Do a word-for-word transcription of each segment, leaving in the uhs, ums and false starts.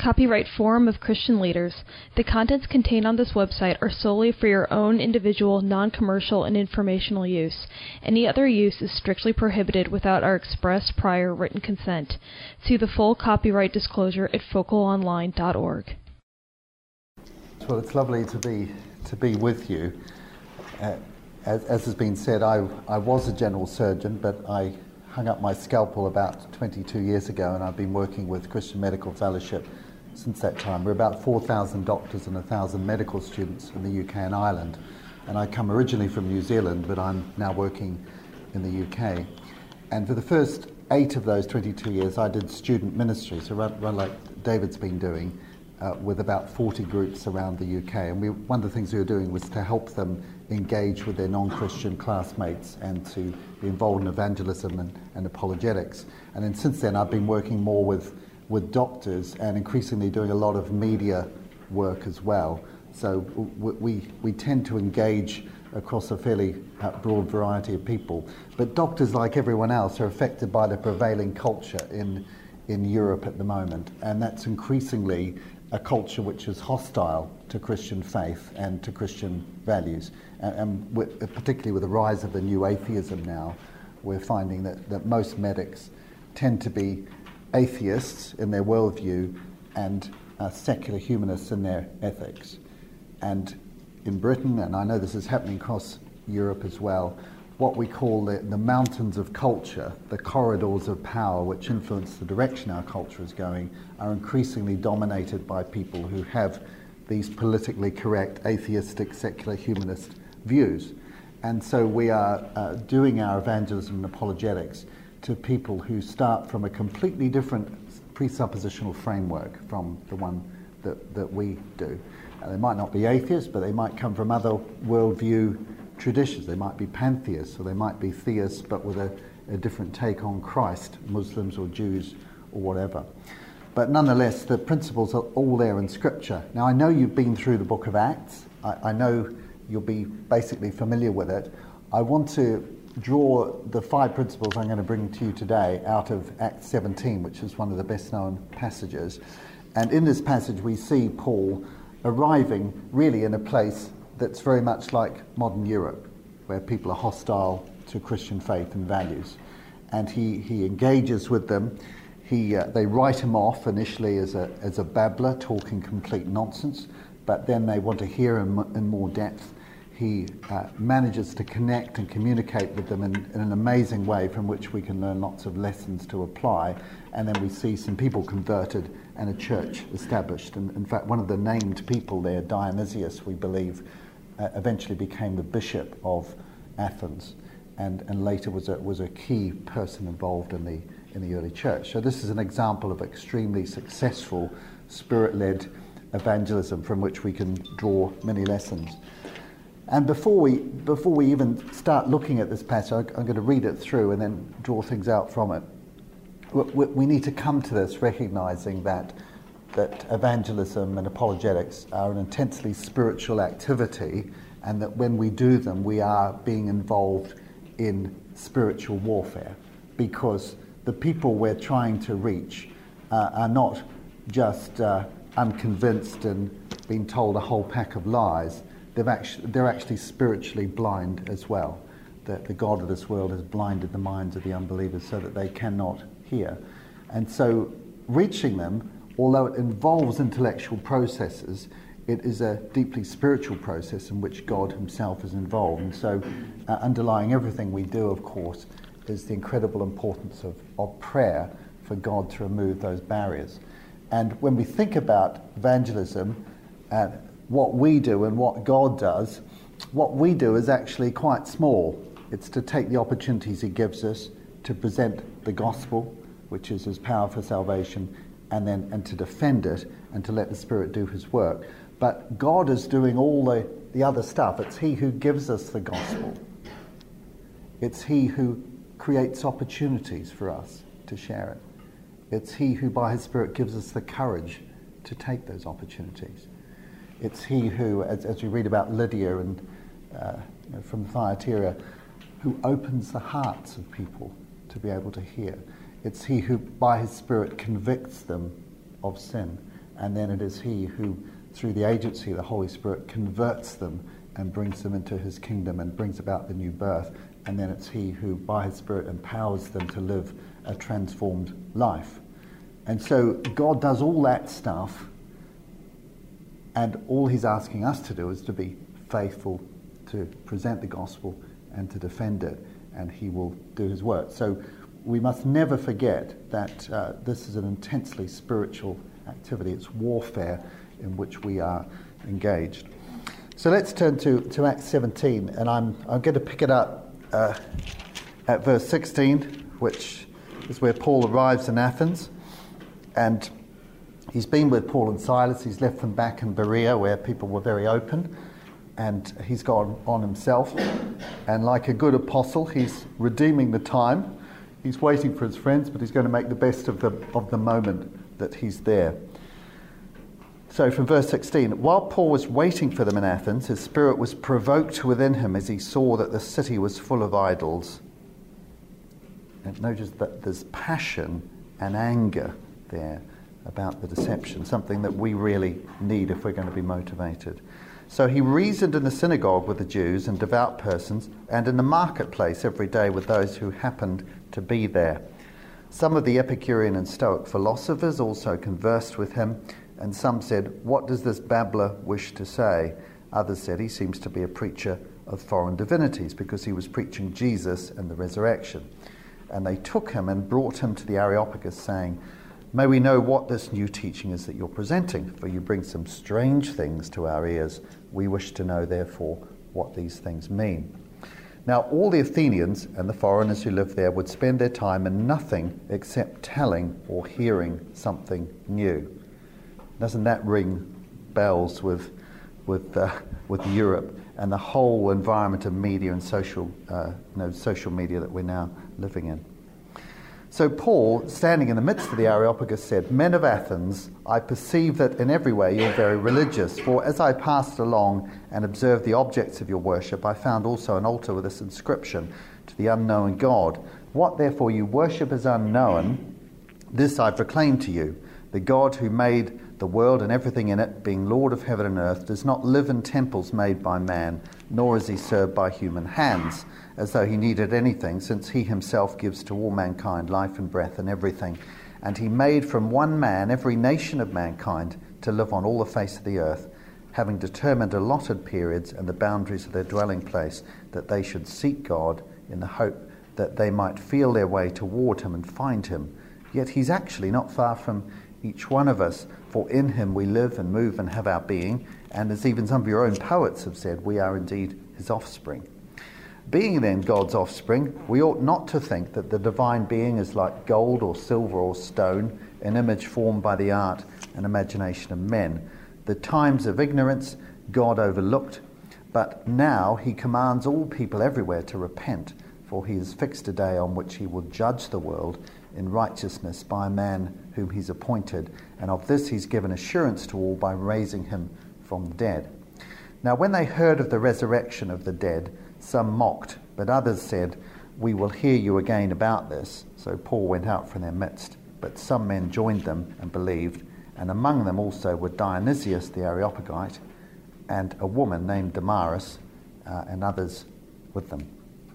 copyright Forum of Christian Leaders. The contents contained on this website are solely for your own individual, non-commercial, and informational use. Any other use is strictly prohibited without our express prior written consent. See the full copyright disclosure at focal online dot org. Well, it's lovely to be to be with you. Uh, as, as has been said, I, I was a general surgeon, but I hung up my scalpel about twenty-two years ago, and I've been working with Christian Medical Fellowship since that time. We're about four thousand doctors and one thousand medical students in the U K and Ireland. And I come originally from New Zealand, but I'm now working in the U K. And for the first eight of those twenty-two years, I did student ministry, so run, run like David's been doing, uh, with about forty groups around the U K. And we, one of the things we were doing was to help them engage with their non-Christian classmates and to be involved in evangelism and, and apologetics. And then since then, I've been working more with, with doctors and increasingly doing a lot of media work as well. So we, we tend to engage across a fairly uh, broad variety of people. But doctors, like everyone else, are affected by the prevailing culture in, in Europe at the moment. And that's increasingly a culture which is hostile to Christian faith and to Christian values. And, and with, particularly with the rise of the new atheism now, we're finding that, that most medics tend to be atheists in their worldview and uh, secular humanists in their ethics. And in Britain, and I know this is happening across Europe as well, what we call the, the mountains of culture, the corridors of power which influence the direction our culture is going, are increasingly dominated by people who have these politically correct, atheistic, secular humanist views. And so we are uh, doing our evangelism and apologetics to people who start from a completely different presuppositional framework from the one that, that we do. Uh, they might not be atheists, but they might come from other worldview traditions. They might be pantheists, or they might be theists, but with a, a different take on Christ, Muslims or Jews or whatever. But nonetheless, the principles are all there in Scripture. Now, I know you've been through the book of Acts. I, I know you'll be basically familiar with it. I want to draw the five principles I'm going to bring to you today out of Acts seventeen, which is one of the best-known passages. And in this passage, we see Paul arriving really in a place that's very much like modern Europe, where people are hostile to Christian faith and values. And he, he engages with them. He, uh, they write him off initially as a, as a babbler, talking complete nonsense, but then they want to hear him in more depth. He uh, manages to connect and communicate with them in, in an amazing way from which we can learn lots of lessons to apply. And then we see some people converted and a church established. And in fact, one of the named people there, Dionysius, we believe, Uh, eventually became the bishop of Athens, and, and later was a, was a key person involved in the, in the early church. So this is an example of extremely successful spirit-led evangelism from which we can draw many lessons. And before we, before we even start looking at this passage, I'm going to read it through and then draw things out from it. We, we need to come to this recognizing that that evangelism and apologetics are an intensely spiritual activity, and that when we do them, we are being involved in spiritual warfare, because the people we're trying to reach uh, are not just uh, unconvinced and being told a whole pack of lies. They've actually, they're actually spiritually blind as well. The, the God of this world has blinded the minds of the unbelievers so that they cannot hear. And so reaching them, although it involves intellectual processes, it is a deeply spiritual process in which God himself is involved. And so uh, underlying everything we do, of course, is the incredible importance of, of prayer for God to remove those barriers. And when we think about evangelism, uh, what we do and what God does, what we do is actually quite small. It's to take the opportunities he gives us to present the gospel, which is his power for salvation, and then and to defend it and to let the Spirit do his work. But God is doing all the, the other stuff. It's he who gives us the gospel. It's he who creates opportunities for us to share it. It's he who by his Spirit gives us the courage to take those opportunities. It's he who, as, as we read about Lydia and uh, you know, from Thyatira, who opens the hearts of people to be able to hear. It's he who, by his Spirit, convicts them of sin and then it is he who, through the agency of the Holy Spirit, converts them and brings them into his kingdom and brings about the new birth. And then it's he who, by his Spirit, empowers them to live a transformed life. And so God does all that stuff, and all he's asking us to do is to be faithful to present the gospel and to defend it, and he will do his work. So we must never forget that uh, this is an intensely spiritual activity. It's warfare in which we are engaged. So let's turn to, to Acts seventeen, and I'm, I'm going to pick it up uh, at verse sixteen, which is where Paul arrives in Athens. And he's been with Paul and Silas. He's left them back in Berea, where people were very open. And he's gone on himself. And like a good apostle, he's redeeming the time. He's waiting for his friends, but he's going to make the best of the, of the moment that he's there. So from verse sixteen, while Paul was waiting for them in Athens, his spirit was provoked within him as he saw that the city was full of idols. And notice that there's passion and anger there about the deception, something that we really need if we're going to be motivated. So he reasoned in the synagogue with the Jews and devout persons, and in the marketplace every day with those who happened to be there. Some of the Epicurean and Stoic philosophers also conversed with him, and some said, "What does this babbler wish to say?" Others said, "He seems to be a preacher of foreign divinities," because he was preaching Jesus and the resurrection. And they took him and brought him to the Areopagus, saying, "May we know what this new teaching is that you're presenting, for you bring some strange things to our ears. We wish to know, therefore, what these things mean." Now, all the Athenians and the foreigners who lived there would spend their time in nothing except telling or hearing something new. Doesn't that ring bells with with uh, with Europe and the whole environment of media and social uh, you know, social media that we're now living in? So Paul, standing in the midst of the Areopagus, said, "Men of Athens, I perceive that in every way you're very religious. For as I passed along and observed the objects of your worship, I found also an altar with this inscription, to the unknown God. What therefore you worship as unknown, this I proclaim to you. The God who made the world and everything in it, being Lord of heaven and earth, does not live in temples made by man, nor is he served by human hands, as though he needed anything, since he himself gives to all mankind life and breath and everything. And he made from one man every nation of mankind to live on all the face of the earth, having determined allotted periods and the boundaries of their dwelling place, that they should seek God in the hope that they might feel their way toward him and find him. Yet he's actually not far from each one of us, for in him we live and move and have our being, and as even some of your own poets have said, we are indeed his offspring. Being then God's offspring, we ought not to think that the divine being is like gold or silver or stone, an image formed by the art and imagination of men. The times of ignorance God overlooked, but now he commands all people everywhere to repent, for he has fixed a day on which he will judge the world in righteousness by a man whom he's appointed, and of this he's given assurance to all by raising him from the dead. Now when they heard of the resurrection of the dead, some mocked, but others said, "We will hear you again about this." So Paul went out from their midst, but some men joined them and believed, and among them also were Dionysius the Areopagite, and a woman named Damaris, uh, and others with them.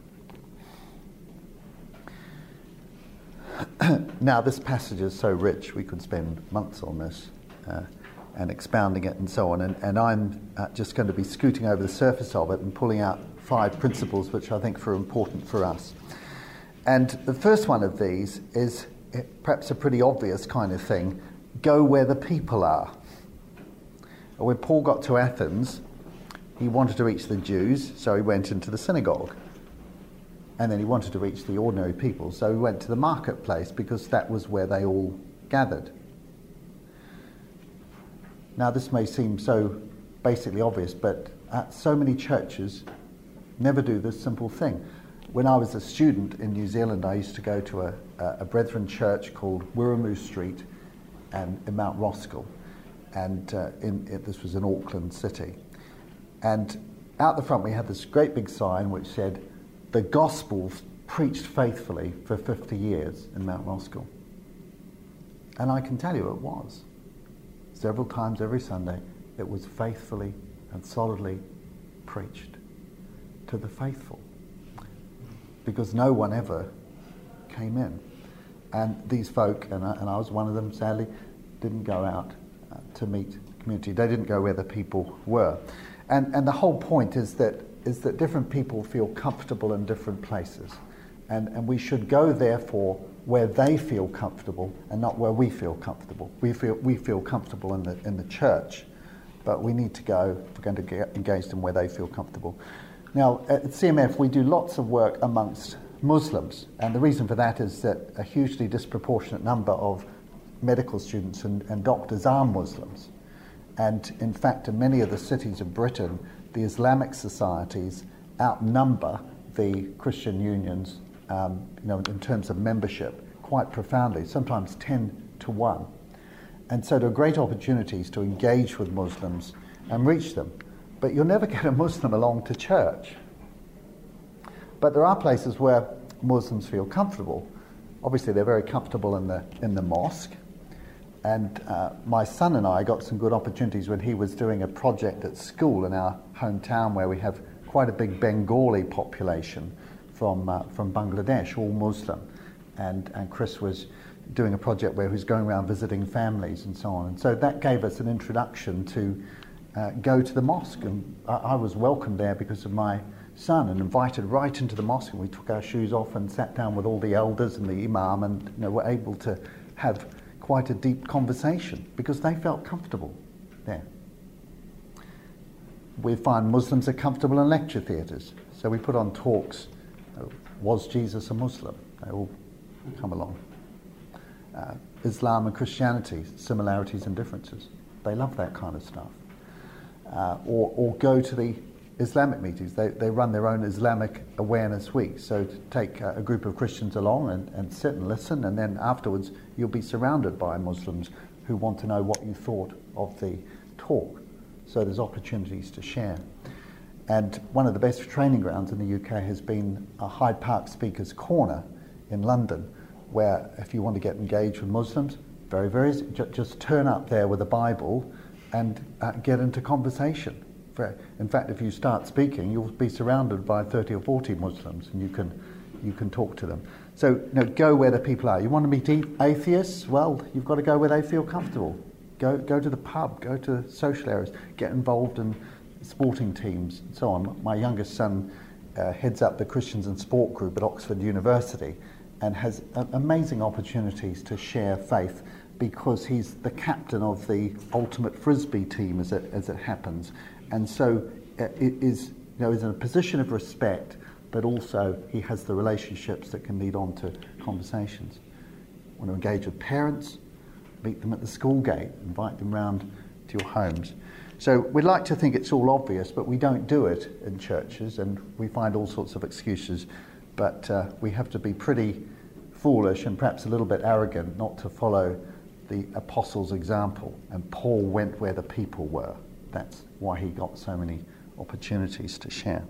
Now, this passage is so rich, we could spend months on this uh, and expounding it and so on. And, and I'm uh, just going to be scooting over the surface of it and pulling out five principles which I think are important for us. And the first one of these is perhaps a pretty obvious kind of thing. Go where the people are. When Paul got to Athens, he wanted to reach the Jews, so he went into the synagogue. And then he wanted to reach the ordinary people, so he went to the marketplace because that was where they all gathered. Now this may seem so basically obvious, but uh, so many churches never do this simple thing. When I was a student in New Zealand, I used to go to a, a Brethren church called Wiremu Street and in Mount Roskill, and uh, in, it, this was in Auckland City. And out the front we had this great big sign which said, "The gospel preached faithfully for fifty years in Mount Roskill." And I can tell you it was. several times every Sunday, it was faithfully and solidly preached to the faithful, because no one ever came in. And these folk, and I, and I was one of them, sadly, didn't go out uh, to meet community. They didn't go where the people were. And and the whole point is that is that different people feel comfortable in different places. And and we should go, therefore, where they feel comfortable and not where we feel comfortable. We feel we feel comfortable in the in the church, but we need to go, if we're going to get engaged in where they feel comfortable. Now, at C M F, we do lots of work amongst Muslims, and the reason for that is that a hugely disproportionate number of medical students and, and doctors are Muslims. And in fact, in many of the cities of Britain, the Islamic societies outnumber the Christian unions, um, you know, in terms of membership, quite profoundly, sometimes ten to one. And so there are great opportunities to engage with Muslims and reach them. But you'll never get a Muslim along to church. But there are places where Muslims feel comfortable. Obviously, they're very comfortable in the in the mosque. And uh, my son and I got some good opportunities when he was doing a project at school in our hometown, where we have quite a big Bengali population from uh, from Bangladesh, all Muslim. And and Chris was doing a project where he was going around visiting families and so on. And so that gave us an introduction to uh, go to the mosque. And I, I was welcomed there because of my son, and invited right into the mosque, and we took our shoes off and sat down with all the elders and the imam, and you know, were able to have quite a deep conversation because they felt comfortable there. We find Muslims are comfortable in lecture theatres, so we put on talks. Uh, was Jesus a Muslim? They all come along. Uh, Islam and Christianity, similarities and differences. They love that kind of stuff. Uh, or, or go to the Islamic meetings. They, they run their own Islamic Awareness Week. So to take uh, a group of Christians along and, and sit and listen, and then afterwards you'll be surrounded by Muslims who want to know what you thought of the talk. So there's opportunities to share. And one of the best training grounds in the U K has been a Hyde Park Speakers Corner in London, where if you want to get engaged with Muslims, very, very easy. Just turn up there with a Bible and uh, get into conversation. In fact, if you start speaking, you'll be surrounded by thirty or forty Muslims, and you can you can talk to them. So, you know, go where the people are. You want to meet atheists? Well, you've got to go where they feel comfortable. Go go to the pub, go to social areas, get involved in sporting teams, and so on. My youngest son uh, heads up the Christians in Sport group at Oxford University, and has uh, amazing opportunities to share faith, because he's the captain of the ultimate frisbee team, as it as it happens. And so uh, it is, you know, is in a position of respect, but also he has the relationships that can lead on to conversations. Want to engage with parents, meet them at the school gate, invite them round to your homes. So we'd like to think it's all obvious, but we don't do it in churches, and we find all sorts of excuses. But uh, we have to be pretty foolish and perhaps a little bit arrogant not to follow the apostles' example. And Paul went where the people were. That's why he got so many opportunities to share.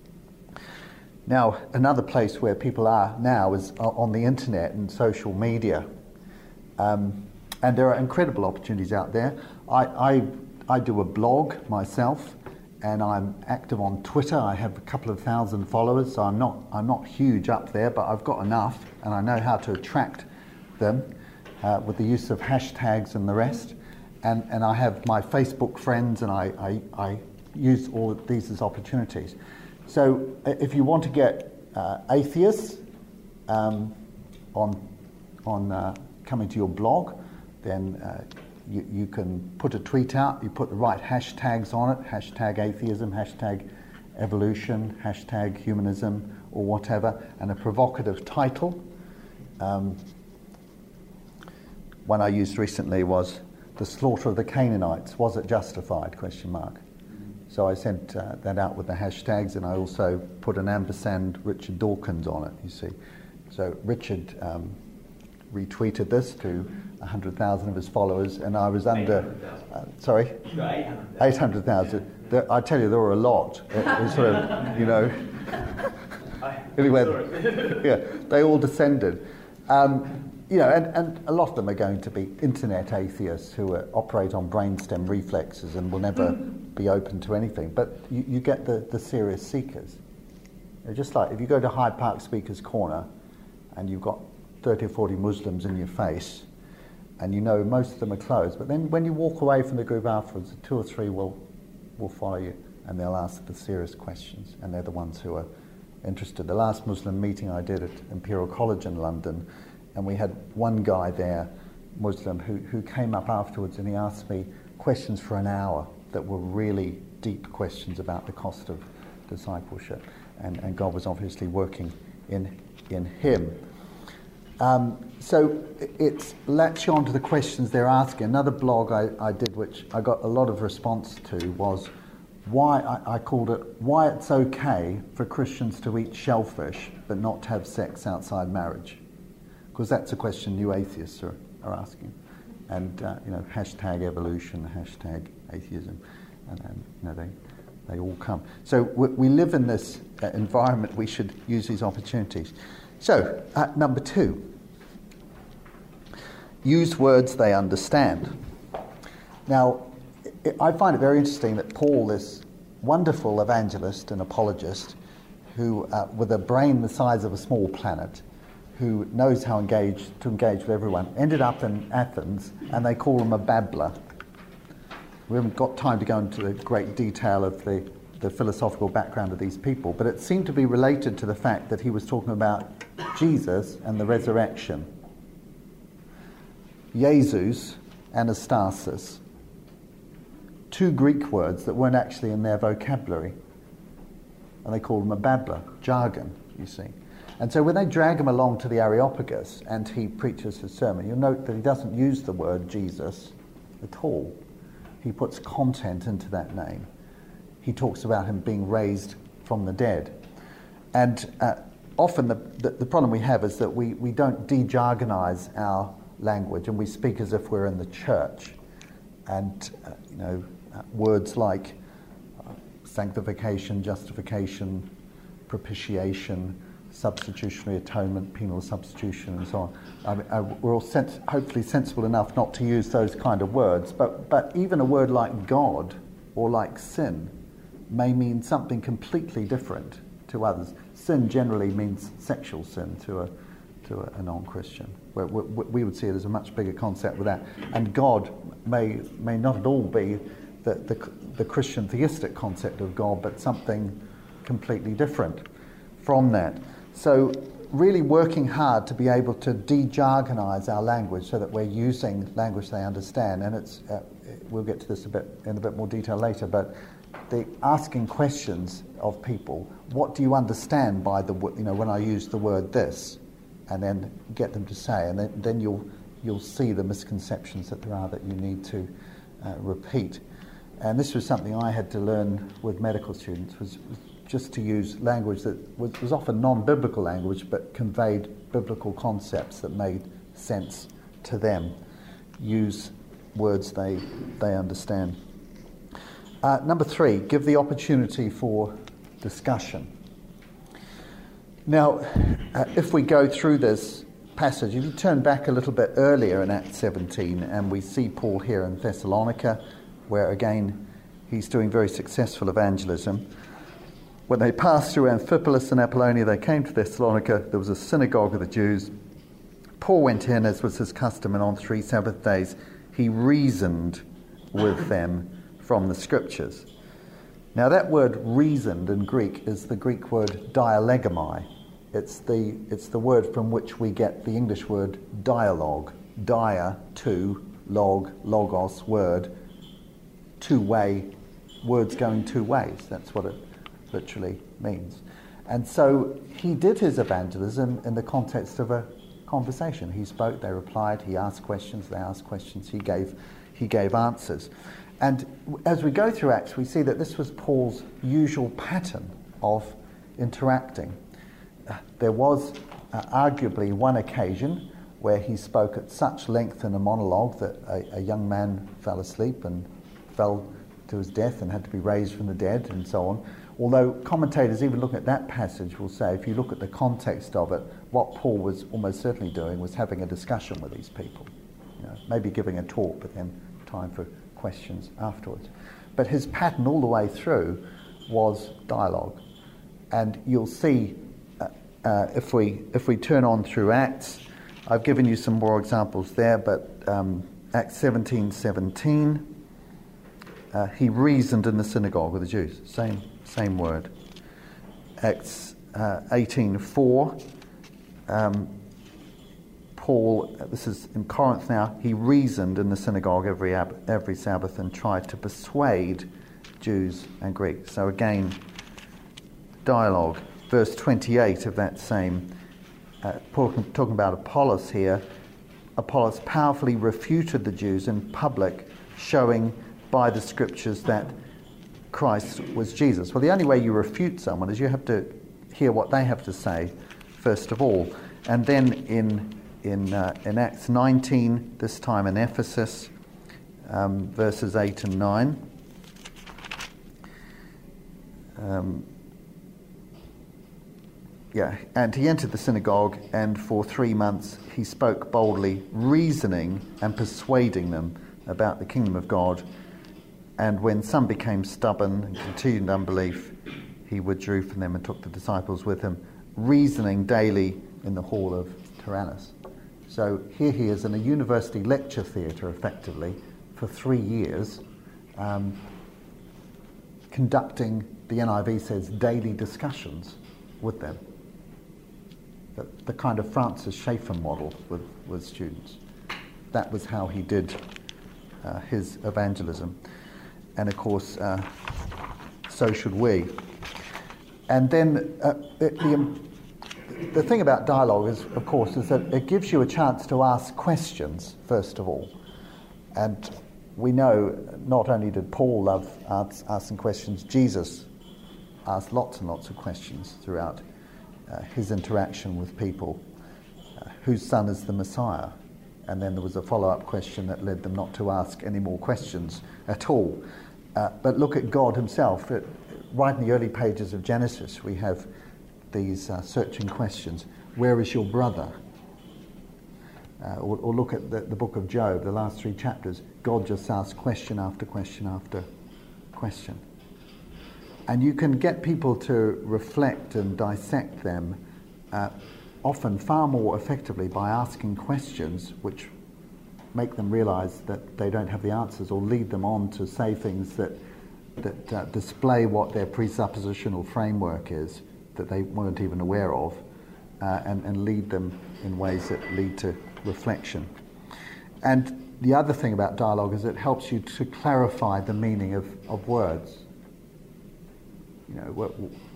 Now, another place where people are now is on the internet and social media. Um, and there are incredible opportunities out there. I, I, I do a blog myself, and I'm active on Twitter. I have a couple of thousand followers, so I'm not, I'm not huge up there, but I've got enough, and I know how to attract them uh, with the use of hashtags and the rest. And, and I have my Facebook friends, and I, I, I use all of these as opportunities. So if you want to get uh, atheists um, on, on uh, coming to your blog, then uh, you, you can put a tweet out, you put the right hashtags on it, hashtag atheism, hashtag evolution, hashtag humanism, or whatever, and a provocative title. Um, one I used recently was "The Slaughter of the Canaanites, was it justified?" question mark. So I sent uh, that out with the hashtags, and I also put an ampersand Richard Dawkins on it, you see. So Richard um, retweeted this to one hundred thousand of his followers, and I was under... Uh, sorry? eight hundred thousand. I tell you, there were a lot. It was sort of, you know... anyway, yeah, they all descended. Um, you know, and, and a lot of them are going to be internet atheists who are, operate on brainstem reflexes and will never be open to anything. But you, you get the, the serious seekers. They're just like if you go to Hyde Park Speaker's Corner and you've got thirty or forty Muslims in your face and you know most of them are closed, but then when you walk away from the group afterwards, two or three will, will follow you and they'll ask the serious questions, and they're the ones who are interested. The last Muslim meeting I did at Imperial College in London, and we had one guy there, Muslim, who, who came up afterwards and he asked me questions for an hour that were really deep questions about the cost of discipleship. And, and God was obviously working in, in him. Um, so it latches on to the questions they're asking. Another blog I, I did, which I got a lot of response to, was why, I, I called it, Why It's Okay for Christians to Eat Shellfish but Not to Have Sex Outside Marriage. Because that's a question new atheists are, are asking. And, uh, you know, hashtag evolution, hashtag atheism, and, and you know, they, they all come. So we, we live in this uh, environment, we should use these opportunities. So, uh, number two, use words they understand. Now, it, I find it very interesting that Paul, this wonderful evangelist and apologist, who, uh, with a brain the size of a small planet, who knows how engage, to engage with everyone, ended up in Athens, and they call him a babbler. We haven't got time to go into the great detail of the, the philosophical background of these people, but it seemed to be related to the fact that he was talking about Jesus and the resurrection. Jesus, Anastasis, two Greek words that weren't actually in their vocabulary. And they called him a babbler, jargon, you see. And so when they drag him along to the Areopagus and he preaches his sermon, you'll note that he doesn't use the word Jesus at all. He puts content into that name. He talks about him being raised from the dead. And uh, often the, the, the problem we have is that we, we don't de-jargonize our language and we speak as if we're in the church. And, uh, you know, uh, words like uh, sanctification, justification, propitiation, substitutionary atonement, penal substitution, and so on. I mean, uh, we're all sens- hopefully sensible enough not to use those kind of words, but, but even a word like God or like sin may mean something completely different to others. Sin generally means sexual sin to a, to a, a non-Christian. Where we, we would see it as a much bigger concept with that. And God may, may not at all be the, the, the Christian theistic concept of God, but something completely different from that. So really working hard to be able to de-jargonize our language so that we're using language they understand. And it's uh, we'll get to this a bit in a bit more detail later, but the asking questions of people, what do you understand by the, you know, when I use the word this, and then get them to say, and then, then you'll you'll see the misconceptions that there are that you need to uh, repeat. And this was something I had to learn with medical students, was, was just to use language that was, was often non-biblical language, but conveyed biblical concepts that made sense to them. Use words they they understand. Uh, number three, give the opportunity for discussion. Now, uh, if we go through this passage, if you turn back a little bit earlier in Acts seventeen, and we see Paul here in Thessalonica, where again he's doing very successful evangelism. When they passed through Amphipolis and Apollonia, they came to Thessalonica. There was a synagogue of the Jews. Paul went in, as was his custom, and on three Sabbath days he reasoned with them from the Scriptures. Now that word reasoned in Greek is the Greek word dialegomai. It's the, it's the word from which we get the English word dialogue. Dia, two, log, logos, word, two-way, words going two ways. That's what it literally means. And so he did his evangelism in the context of a conversation. He spoke, they replied, he asked questions, they asked questions, he gave he gave answers. And as we go through Acts, we see that this was Paul's usual pattern of interacting. Uh, there was uh, arguably one occasion where he spoke at such length in a monologue that a, a young man fell asleep and fell to his death and had to be raised from the dead and so on. Although commentators, even looking at that passage, will say, if you look at the context of it, what Paul was almost certainly doing was having a discussion with these people. You know, maybe giving a talk, but then time for questions afterwards. But his pattern all the way through was dialogue. And you'll see, uh, uh, if we if we turn on through Acts, I've given you some more examples there, but um, Acts seventeen seventeen, uh, he reasoned in the synagogue with the Jews. Same same word. Acts uh, eighteen four, um, Paul, this is in Corinth now, he reasoned in the synagogue every ab- every Sabbath and tried to persuade Jews and Greeks. So again, dialogue. Verse twenty-eight of that same, uh, Paul, talking about Apollos here, Apollos powerfully refuted the Jews in public, showing by the scriptures that Christ was Jesus. Well, the only way you refute someone is you have to hear what they have to say, first of all. And then in in uh, in Acts nineteen, this time in Ephesus, um, verses eight and nine. Um, yeah, and he entered the synagogue, and for three months he spoke boldly, reasoning and persuading them about the kingdom of God. And when some became stubborn and continued in unbelief, he withdrew from them and took the disciples with him, reasoning daily in the hall of Tyrannus. So here he is in a university lecture theatre, effectively, for three years, um, conducting, the N I V says, daily discussions with them. The, the kind of Francis Schaeffer model with, with students. That was how he did uh, his evangelism. And of course, uh, so should we. And then uh, the, the, the thing about dialogue is, of course, is that it gives you a chance to ask questions, first of all. And we know not only did Paul love ask, asking questions, Jesus asked lots and lots of questions throughout uh, his interaction with people. Uh, whose son is the Messiah? And then there was a follow-up question that led them not to ask any more questions at all. Uh, but look at God himself. It, right in the early pages of Genesis, we have these uh, searching questions. Where is your brother? Uh, or, or look at the, the book of Job, the last three chapters. God just asks question after question after question. And you can get people to reflect and dissect them uh, often far more effectively by asking questions which make them realise that they don't have the answers, or lead them on to say things that that uh, display what their presuppositional framework is that they weren't even aware of, uh, and, and lead them in ways that lead to reflection. And the other thing about dialogue is it helps you to clarify the meaning of, of words. You know, what,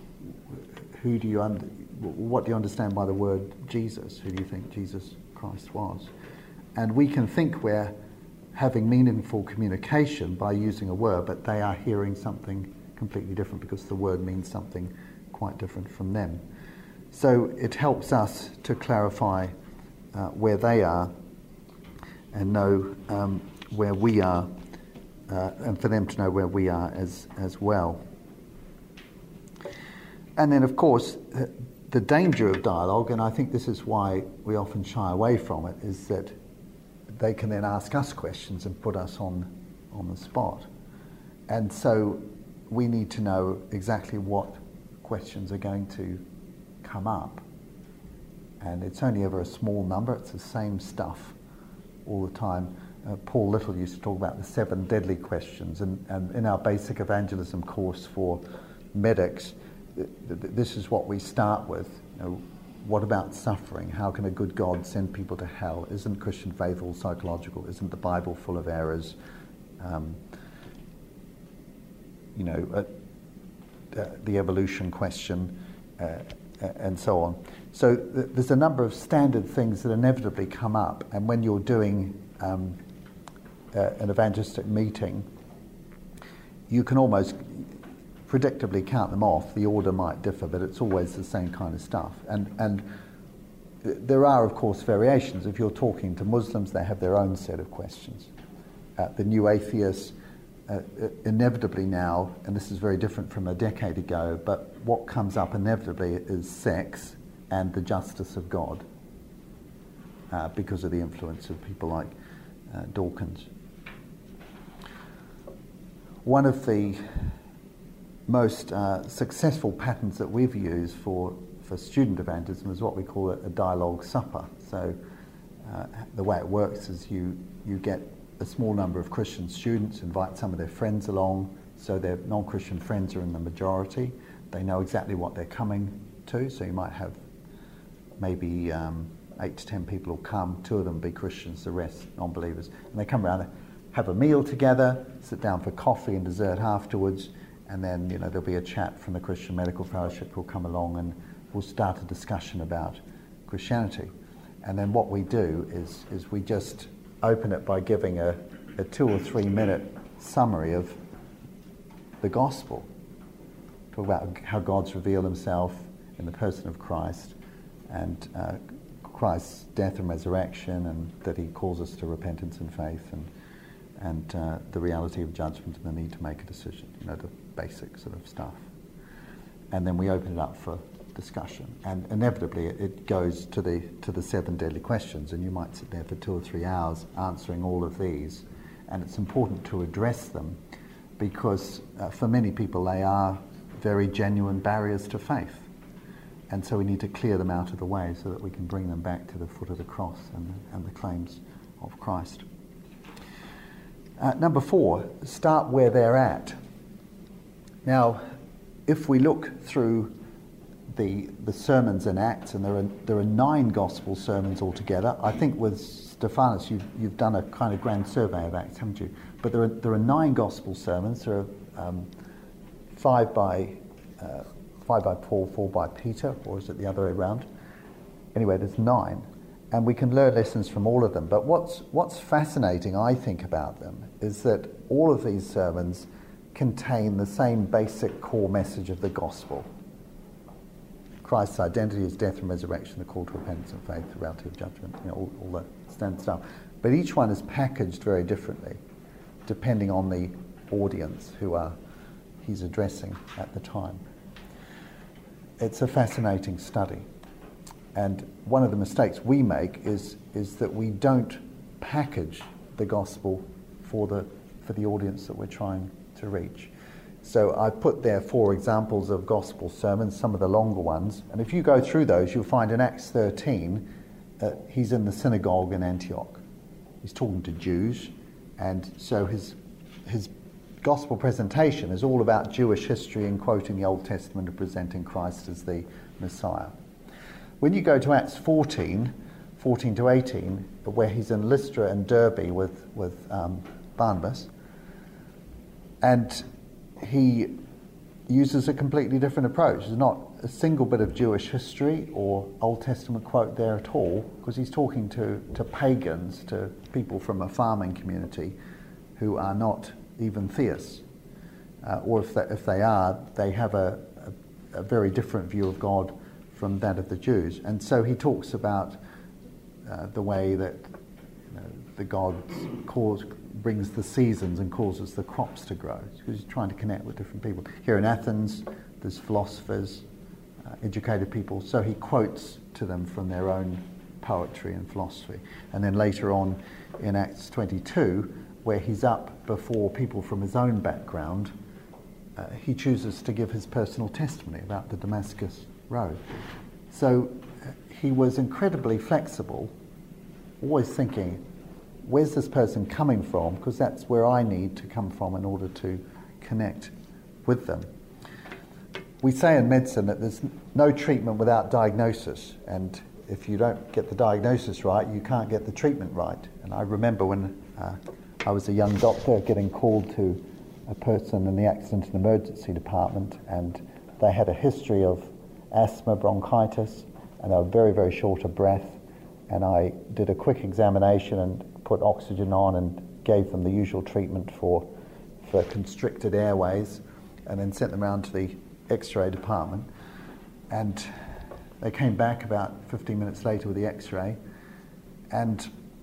who do you under, what do you understand by the word Jesus? Who do you think Jesus Christ was? And we can think we're having meaningful communication by using a word, but they are hearing something completely different because the word means something quite different from them. So it helps us to clarify uh, where they are and know um, where we are, uh, and for them to know where we are as, as well. And then, of course, uh, the danger of dialogue, and I think this is why we often shy away from it, is that they can then ask us questions and put us on, on the spot. And so we need to know exactly what questions are going to come up. And it's only ever a small number, it's the same stuff all the time. Uh, Paul Little used to talk about the seven deadly questions, and, and in our basic evangelism course for medics, th- th- this is what we start with. You know, what about suffering? How can a good God send people to hell? Isn't Christian faith all psychological? Isn't the Bible full of errors? Um, you know, uh, uh, the evolution question, uh, and so on. So th- there's a number of standard things that inevitably come up, and when you're doing um, uh, an evangelistic meeting, you can almost predictably count them off. The order might differ, but it's always the same kind of stuff. And and there are, of course, variations. If you're talking to Muslims, they have their own set of questions. Uh, the new atheists, uh, inevitably now, and this is very different from a decade ago, but what comes up inevitably is sex and the justice of God, uh, because of the influence of people like uh, Dawkins. One of the most uh, successful patterns that we've used for, for student evangelism is what we call a, a dialogue supper. So uh, the way it works is you, you get a small number of Christian students, invite some of their friends along, so their non-Christian friends are in the majority. They know exactly what they're coming to, so you might have maybe um, eight to ten people will come, two of them be Christians, the rest non-believers. And they come around, have a meal together, sit down for coffee and dessert afterwards, and then, you know, there'll be a chat from the Christian Medical Fellowship who'll come along and we'll start a discussion about Christianity. And then what we do is, is we just open it by giving a, a two or three minute summary of the gospel. Talk about how God's revealed himself in the person of Christ, and uh, Christ's death and resurrection, and that he calls us to repentance and faith, and and uh, the reality of judgment and the need to make a decision, you know, the basic sort of stuff. And then we open it up for discussion. And inevitably it, it goes to the to the seven deadly questions, and you might sit there for two or three hours answering all of these. And it's important to address them because uh, for many people they are very genuine barriers to faith. And so we need to clear them out of the way so that we can bring them back to the foot of the cross and, and the claims of Christ. Uh, number four, start where they're at. Now, if we look through the the sermons in Acts, and there are there are nine gospel sermons altogether. I think with Stephanus, you've you've done a kind of grand survey of Acts, haven't you? But there are there are nine gospel sermons. There are um, five by uh, five by Paul, four by Peter, or is it the other way around? Anyway, there's nine. And we can learn lessons from all of them. But what's what's fascinating, I think, about them is that all of these sermons contain the same basic core message of the gospel. Christ's identity, his death and resurrection, the call to repentance and faith, the reality of judgment, you know, all, all that standard stuff. But each one is packaged very differently, depending on the audience who are he's addressing at the time. It's a fascinating study. And one of the mistakes we make is is that we don't package the gospel for the for the audience that we're trying to reach. So I put there four examples of gospel sermons, some of the longer ones. And if you go through those, you'll find in Acts thirteen, uh, he's in the synagogue in Antioch. He's talking to Jews, and so his his gospel presentation is all about Jewish history and quoting the Old Testament and presenting Christ as the Messiah. When you go to Acts fourteen, fourteen to eighteen, where he's in Lystra and Derbe with, with um, Barnabas, and he uses a completely different approach. There's not a single bit of Jewish history or Old Testament quote there at all, because he's talking to, to pagans, to people from a farming community who are not even theists. Uh, or if they, if they are, they have a, a, a very different view of God from that of the Jews. And so he talks about uh, the way that you know, the God cause, brings the seasons and causes the crops to grow, because he's trying to connect with different people. Here in Athens, there's philosophers, uh, educated people, so he quotes to them from their own poetry and philosophy. And then later on in Acts twenty-two, where he's up before people from his own background, uh, he chooses to give his personal testimony about the Damascus Road. So uh, he was incredibly flexible, always thinking, where's this person coming from? Because that's where I need to come from in order to connect with them. We say in medicine that there's no treatment without diagnosis, and if you don't get the diagnosis right, you can't get the treatment right. And I remember when uh, I was a young doctor getting called to a person in the accident and emergency department, and they had a history of asthma, bronchitis, and they were very, very short of breath. And I did a quick examination and put oxygen on and gave them the usual treatment for for constricted airways, and then sent them around to the X-ray department. And they came back about fifteen minutes later with the X-ray, and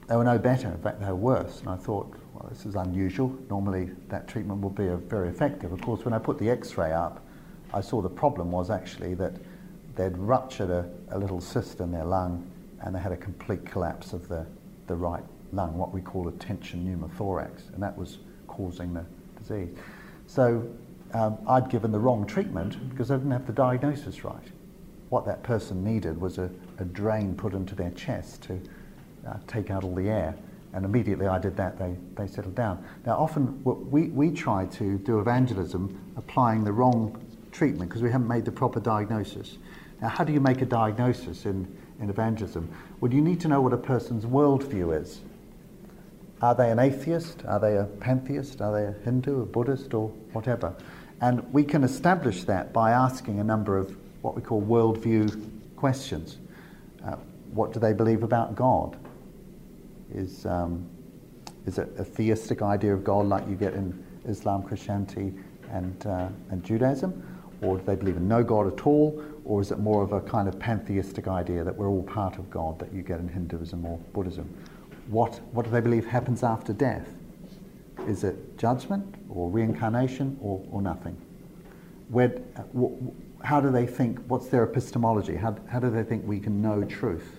they were no better. In fact, they were worse. And I thought, well, this is unusual. Normally that treatment would be very effective. Of course, when I put the x-ray up, I saw the problem was actually that they'd ruptured a, a little cyst in their lung, and they had a complete collapse of the, the right lung, what we call a tension pneumothorax, and that was causing the disease. So um, I'd given the wrong treatment because I didn't have the diagnosis right. What that person needed was a, a drain put into their chest to uh, take out all the air, and immediately I did that, they, they settled down. Now often we, we try to do evangelism applying the wrong treatment because we haven't made the proper diagnosis. Now how do you make a diagnosis in, in evangelism? Well, you need to know what a person's worldview is. Are they an atheist? Are they a pantheist? Are they a Hindu, a Buddhist, or whatever? And we can establish that by asking a number of what we call worldview questions. Uh, what do they believe about God? Is, um, is it a theistic idea of God like you get in Islam, Christianity, and, uh, and Judaism? Or do they believe in no God at all? Or is it more of a kind of pantheistic idea that we're all part of God that you get in Hinduism or Buddhism? What, what do they believe happens after death? Is it judgment or reincarnation or, or nothing? Where, w- how do they think, what's their epistemology? How, how do they think we can know truth?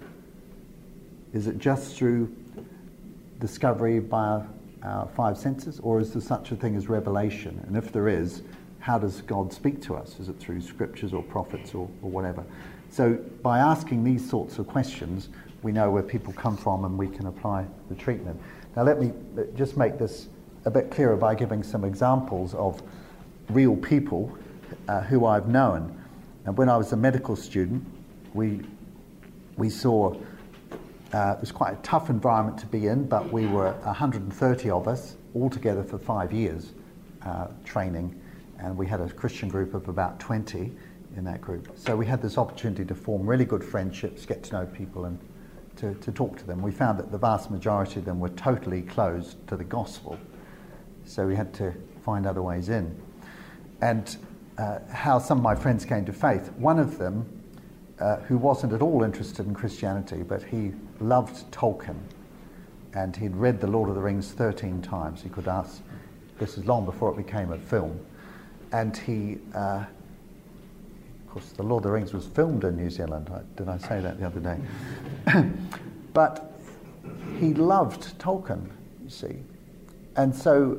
Is it just through discovery by our, our five senses, or is there such a thing as revelation? And if there is, how does God speak to us? Is it through scriptures or prophets or, or whatever? So by asking these sorts of questions, we know where people come from and we can apply the treatment. Now let me just make this a bit clearer by giving some examples of real people uh, who I've known. And when I was a medical student, we we saw, uh, it was quite a tough environment to be in, but we were one hundred thirty of us all together for five years uh, training, and we had a Christian group of about twenty in that group. So we had this opportunity to form really good friendships, get to know people, and to, to talk to them. We found that the vast majority of them were totally closed to the gospel, so we had to find other ways in. And uh, how some of my friends came to faith, one of them, uh, who wasn't at all interested in Christianity, but he loved Tolkien, and he'd read The Lord of the Rings thirteen times. He could ask, this is long before it became a film, and he, uh, of course, The Lord of the Rings was filmed in New Zealand. I, did I say that the other day? But he loved Tolkien, you see. And so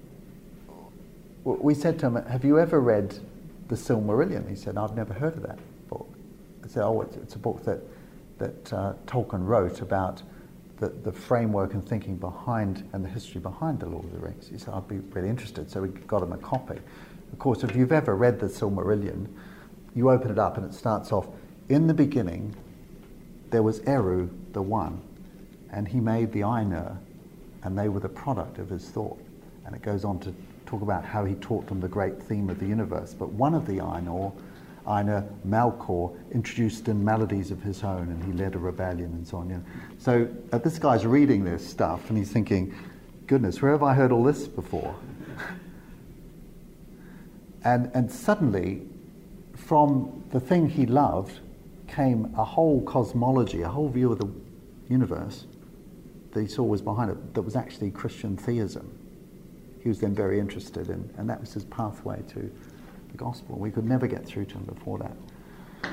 we said to him, have you ever read The Silmarillion? He said, I've never heard of that book. I said, oh, it's, it's a book that, that uh, Tolkien wrote about the, the framework and thinking behind and the history behind The Lord of the Rings. He said, I'd be really interested. So we got him a copy. Of course, if you've ever read The Silmarillion, you open it up and it starts off, in the beginning, there was Eru, the One, and he made the Ainur, and they were the product of his thought. And it goes on to talk about how he taught them the great theme of the universe. But one of the Ainur, Ainur, Melkor, introduced in melodies of his own, and he led a rebellion and so on. You know. So uh, this guy's reading this stuff, and he's thinking, goodness, where have I heard all this before? and and suddenly, from the thing he loved, came a whole cosmology, a whole view of the universe that he saw was behind it, that was actually Christian theism. He was then very interested in, and that was his pathway to the gospel. We could never get through to him before that.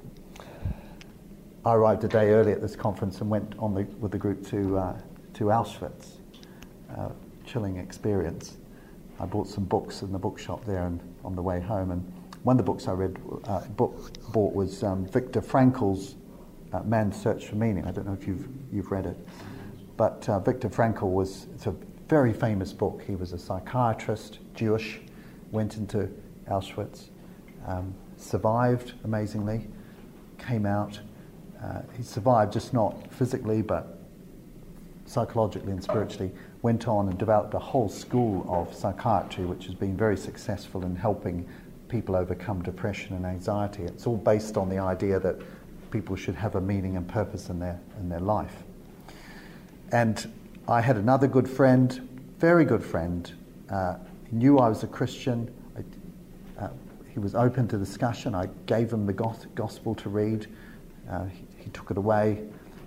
I arrived a day early at this conference and went on the, with the group to uh, to Auschwitz. Uh, chilling experience. I bought some books in the bookshop there, and on the way home, and one of the books I read, uh, book bought was um, Viktor Frankl's uh, Man's Search for Meaning. I don't know if you've you've read it, but uh, Viktor Frankl was it's a very famous book. He was a psychiatrist, Jewish, went into Auschwitz, um, survived amazingly, came out. Uh, he survived just not physically, but psychologically and spiritually. Went on and developed a whole school of psychiatry, which has been very successful in helping people overcome depression and anxiety. It's all based on the idea that people should have a meaning and purpose in their in their life. And I had another good friend, very good friend. Uh, he knew I was a Christian. I, uh, he was open to discussion. I gave him the gospel to read. Uh, he, he took it away.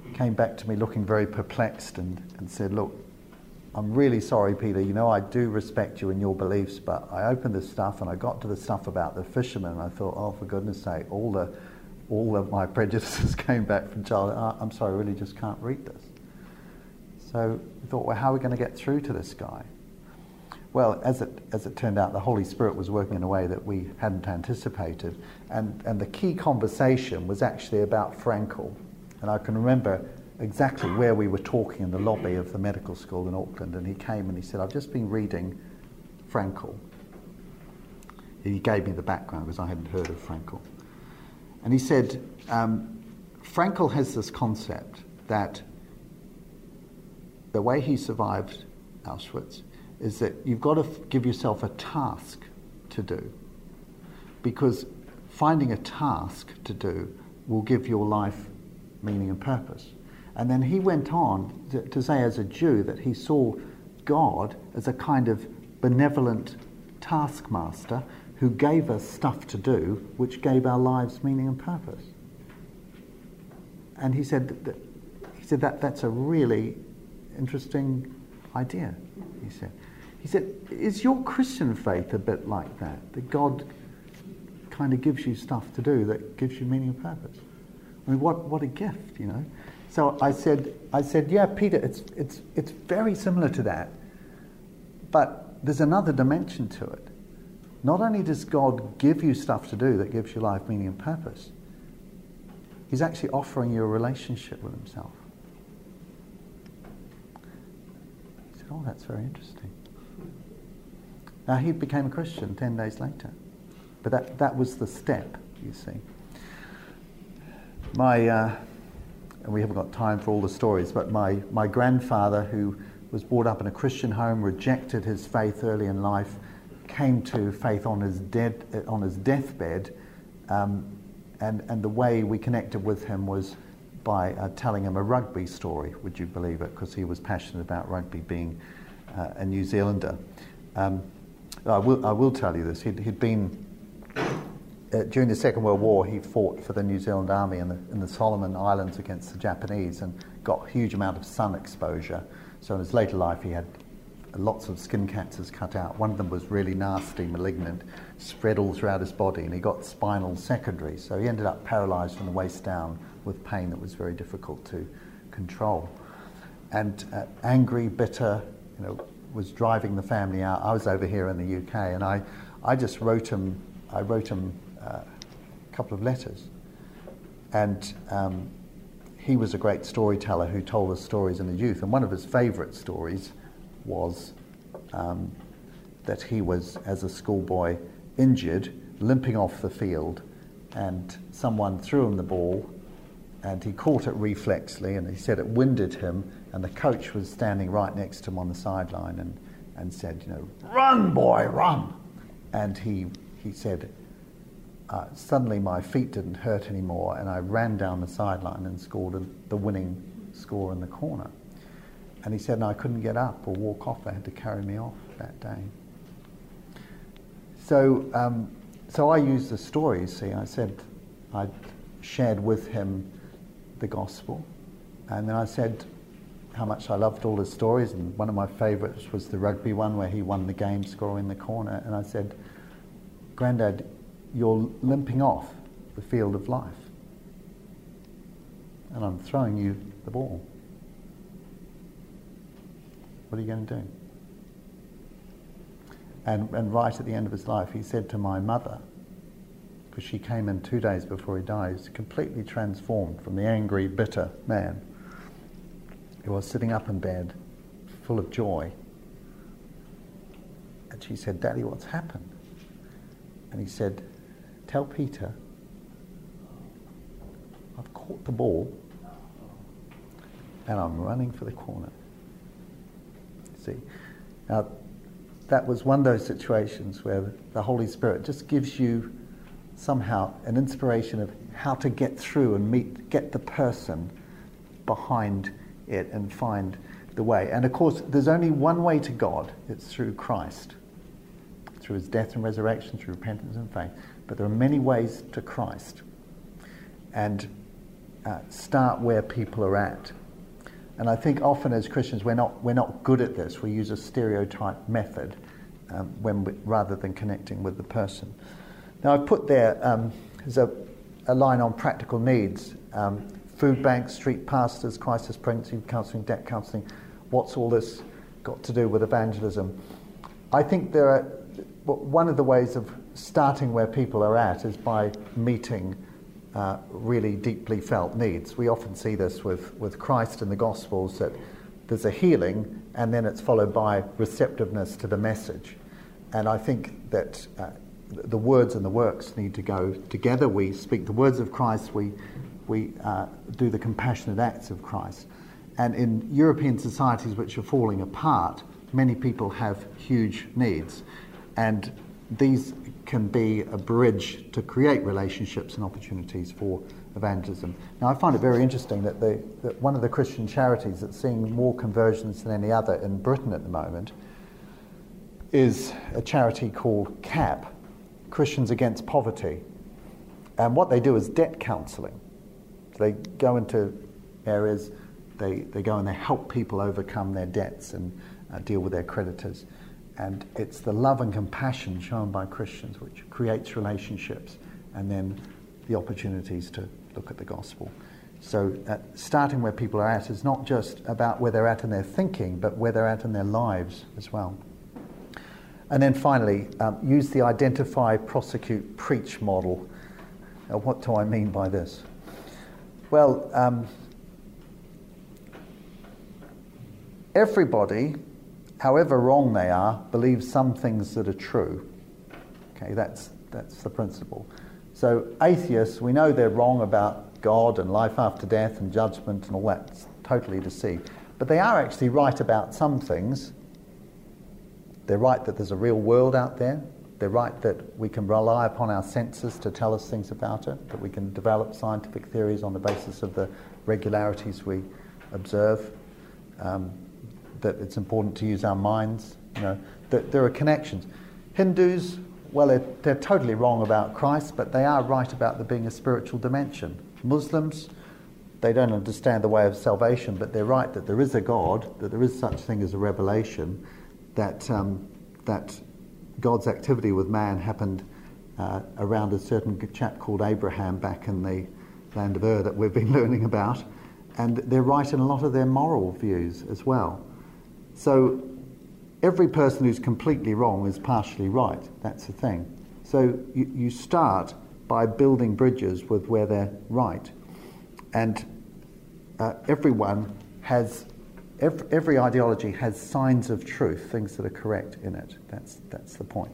came back to me looking very perplexed and, and said, look, I'm really sorry, Peter, you know, I do respect you and your beliefs, but I opened this stuff and I got to the stuff about the fishermen and I thought, oh, for goodness sake, all the all of my prejudices came back from childhood. Oh, I'm sorry, I really just can't read this. So I thought, well, how are we going to get through to this guy? Well, as it as it turned out, the Holy Spirit was working in a way that we hadn't anticipated, and, and the key conversation was actually about Frankl. And I can remember exactly where we were talking in the lobby of the medical school in Auckland, and he came and he said, I've just been reading Frankl. He gave me the background because I hadn't heard of Frankl. And he said, um, Frankl has this concept that the way he survived Auschwitz is that you've got to f- give yourself a task to do, because finding a task to do will give your life meaning and purpose. And then he went on to, to say, as a Jew, that he saw God as a kind of benevolent taskmaster who gave us stuff to do, which gave our lives meaning and purpose. And he said that, that he said that that's a really interesting idea. He said, he said, is your Christian faith a bit like that? That God kind of gives you stuff to do that gives you meaning and purpose? I mean, what what a gift, you know. So I said, I said, yeah, Peter, it's it's it's very similar to that, but there's another dimension to it. Not only does God give you stuff to do that gives your life meaning and purpose, He's actually offering you a relationship with Himself. He said, oh, that's very interesting. Now, he became a Christian ten days later, but that, that was the step, you see. My, uh, and we haven't got time for all the stories, but my, my grandfather, who was brought up in a Christian home, rejected his faith early in life, came to faith on his dead on his deathbed, um, and and the way we connected with him was by uh, telling him a rugby story. Would you believe it? Because he was passionate about rugby, being uh, a New Zealander. Um, I will I will tell you this. He'd, he'd been uh, during the Second World War. He fought for the New Zealand Army in the in the Solomon Islands against the Japanese and got a huge amount of sun exposure. So in his later life, he had lots of skin cancers cut out. One of them was really nasty, malignant, spread all throughout his body, and he got spinal secondary. So he ended up paralysed from the waist down with pain that was very difficult to control. And uh, angry, bitter, you know, was driving the family out. I was over here in the U K, and I, I just wrote him. I wrote him uh, a couple of letters, and um, he was a great storyteller who told us stories in his youth. And one of his favourite stories was um, that he was, as a schoolboy, injured, limping off the field, and someone threw him the ball, and he caught it reflexly, and he said it winded him, and the coach was standing right next to him on the sideline and, and said, you know, run, boy, run. And he, he said, uh, suddenly my feet didn't hurt anymore, and I ran down the sideline and scored a, the winning score in the corner. And he said, no, I couldn't get up or walk off. They had to carry me off that day. So um, so I used the story, see. I said, I shared with him the gospel. And then I said how much I loved all his stories. And one of my favourites was the rugby one where he won the game scoring in the corner. And I said, Grandad, you're limping off the field of life. And I'm throwing you the ball. What are you going to do? And, and right at the end of his life, he said to my mother, because she came in two days before he died, he's completely transformed from the angry, bitter man. He was sitting up in bed, full of joy. And she said, Daddy, what's happened? And he said, tell Peter, I've caught the ball and I'm running for the corner. See, now that was one of those situations where the Holy Spirit just gives you somehow an inspiration of how to get through and meet, get the person behind it and find the way. And of course, there's only one way to God. It's through Christ, through His death and resurrection, through repentance and faith. But there are many ways to Christ. And uh, start where people are at. And I think often as Christians we're not we're not good at this. We use a stereotype method um, when we, rather than connecting with the person. Now I've put there um, there's a, a line on practical needs. Um, food banks, street pastors, crisis pregnancy counselling, debt counselling. What's all this got to do with evangelism? I think there are one of the ways of starting where people are at is by meeting uh, really deeply felt needs. We often see this with, with Christ in the Gospels, that there's a healing and then it's followed by receptiveness to the message. And I think that uh, the words and the works need to go together. We speak the words of Christ, we, we uh, do the compassionate acts of Christ. And in European societies which are falling apart, many people have huge needs. And these can be a bridge to create relationships and opportunities for evangelism. Now, I find it very interesting that, the, that one of the Christian charities that's seeing more conversions than any other in Britain at the moment is a charity called CAP, Christians Against Poverty. And what they do is debt counselling. So they go into areas, they, they go and they help people overcome their debts and uh, deal with their creditors. And it's the love and compassion shown by Christians which creates relationships and then the opportunities to look at the gospel. So uh, starting where people are at is not just about where they're at in their thinking, but where they're at in their lives as well. And then finally, um, use the identify, prosecute, preach model. Now, what do I mean by this? Well, um, everybody, however wrong they are, believes some things that are true. Okay, that's that's the principle. So atheists, we know they're wrong about God and life after death and judgment and all that. It's totally deceived. But they are actually right about some things. They're right that there's a real world out there. They're right that we can rely upon our senses to tell us things about it, that we can develop scientific theories on the basis of the regularities we observe. Um, that it's important to use our minds, you know, that there are connections. Hindus, well, they're, they're totally wrong about Christ, but they are right about there being a spiritual dimension. Muslims, they don't understand the way of salvation, but they're right that there is a God, that there is such thing as a revelation, that um, that God's activity with man happened uh, around a certain chap called Abraham back in the land of Ur that we've been learning about, and they're right in a lot of their moral views as well. So every person who's completely wrong is partially right. That's the thing. So you, you start by building bridges with where they're right. And uh, everyone has, every, every ideology has signs of truth, things that are correct in it. That's, that's the point.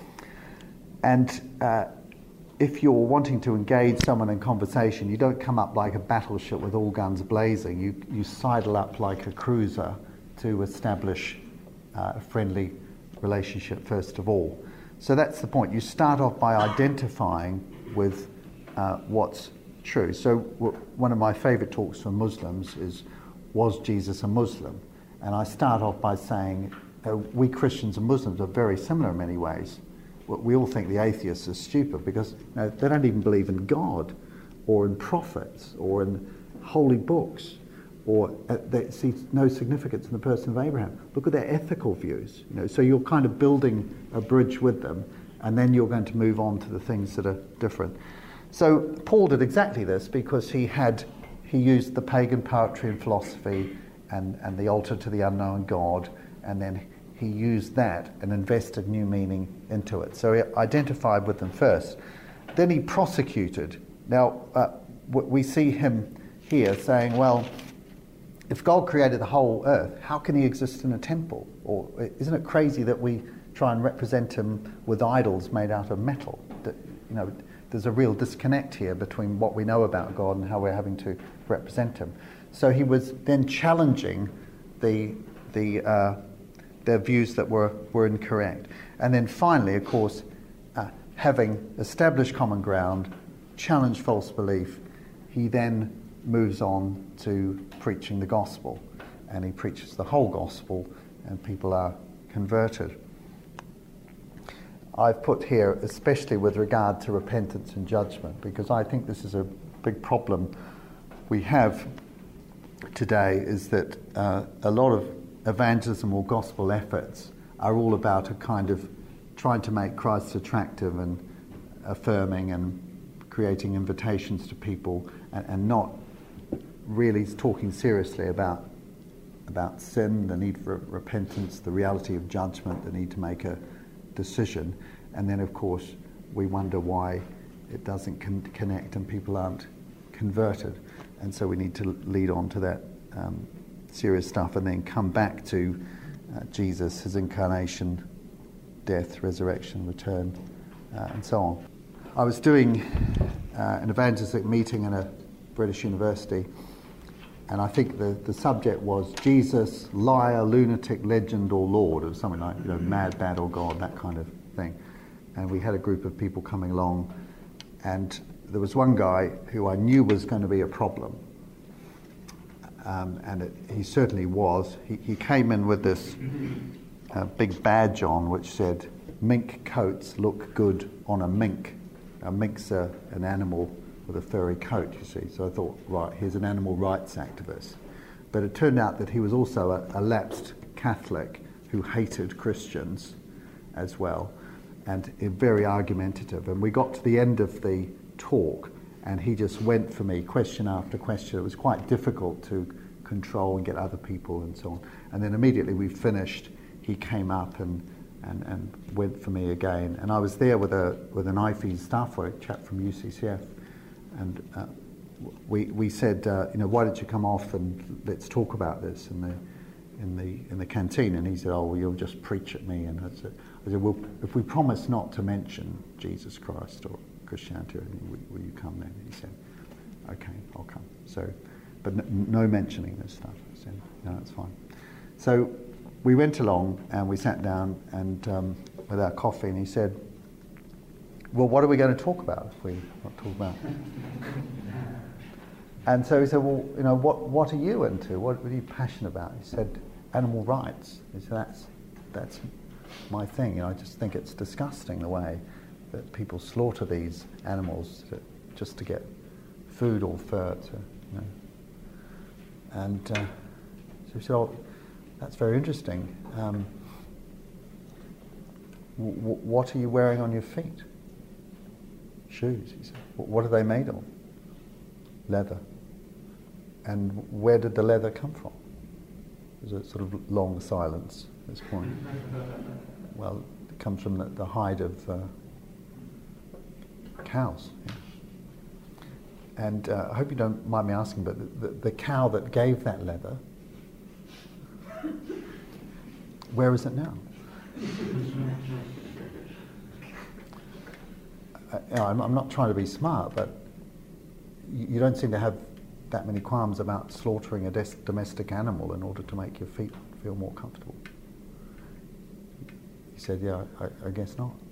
And uh, if you're wanting to engage someone in conversation, you don't come up like a battleship with all guns blazing. You, you sidle up like a cruiser to establish uh, a friendly relationship first of all. So that's the point. You start off by identifying with uh, what's true. So w- one of my favourite talks from Muslims is, was Jesus a Muslim? And I start off by saying, uh, we Christians and Muslims are very similar in many ways. We all think the atheists are stupid because you know, they don't even believe in God or in prophets or in holy books, or uh, they see no significance in the person of Abraham. Look at their ethical views. You know, so you're kind of building a bridge with them, and then you're going to move on to the things that are different. So Paul did exactly this because he had he used the pagan poetry and philosophy and, and the altar to the unknown God, and then he used that and invested new meaning into it. So he identified with them first. Then he prosecuted. Now, uh, we see him here saying, well, if God created the whole earth, how can he exist in a temple? Or isn't it crazy that we try and represent him with idols made out of metal? That, you know, there's a real disconnect here between what we know about God and how we're having to represent him. So he was then challenging the the uh, their views that were, were incorrect. And then finally, of course, uh, having established common ground, challenged false belief, he then moves on to preaching the gospel, and he preaches the whole gospel, and people are converted. I've put here, especially with regard to repentance and judgment, because I think this is a big problem we have today is that uh, a lot of evangelism or gospel efforts are all about a kind of trying to make Christ attractive and affirming and creating invitations to people, and, and not really talking seriously about about sin, the need for repentance, the reality of judgment, the need to make a decision. And then, of course, we wonder why it doesn't con- connect and people aren't converted. And so we need to lead on to that um, serious stuff and then come back to uh, Jesus, his incarnation, death, resurrection, return, uh, and so on. I was doing uh, an evangelistic meeting in a British university, and I think the, the subject was Jesus, liar, lunatic, legend, or Lord, or something like, you know, mad, bad, or God, that kind of thing. And we had a group of people coming along, and there was one guy who I knew was going to be a problem. Um, and it, he certainly was. He, he came in with this uh, big badge on which said, "Mink coats look good on a mink." A mink's a, an animal with a furry coat, you see. So I thought, right, here's an animal rights activist. But it turned out that he was also a, a lapsed Catholic who hated Christians as well, and very argumentative. And we got to the end of the talk, and he just went for me, question after question. It was quite difficult to control and get other people and so on. And then immediately we finished, he came up and and, and went for me again. And I was there with a with an I F E staff work chap from U C C F, and uh, we we said, uh, you know, why don't you come off and let's talk about this in the in the in the canteen? And he said, oh, well, you'll just preach at me. And I said, I said, well, if we promise not to mention Jesus Christ or Christianity, will, will you come then? And he said, okay, I'll come. So, but n- no mentioning this stuff. I said, no, that's fine. So we went along and we sat down and um, with our coffee, and he said, well, what are we going to talk about if we not talk about? And so he said, well, you know, what what are you into? What, what are you passionate about? He said, animal rights. He said, that's that's my thing. You know, I just think it's disgusting the way that people slaughter these animals to, just to get food or fur. To, you know. And uh, so he said, oh, that's very interesting. Um, w- w- what are you wearing on your feet? Shoes, he said. What are they made of? Leather. And where did the leather come from? There's a sort of long silence at this point. Well, it comes from the, the hide of uh, cows. Yeah. And uh, I hope you don't mind me asking, but the, the, the cow that gave that leather, where is it now? uh, you know, I'm, I'm not trying to be smart, but you, you don't seem to have that many qualms about slaughtering a des- domestic animal in order to make your feet feel more comfortable. He said, yeah, I, I guess not.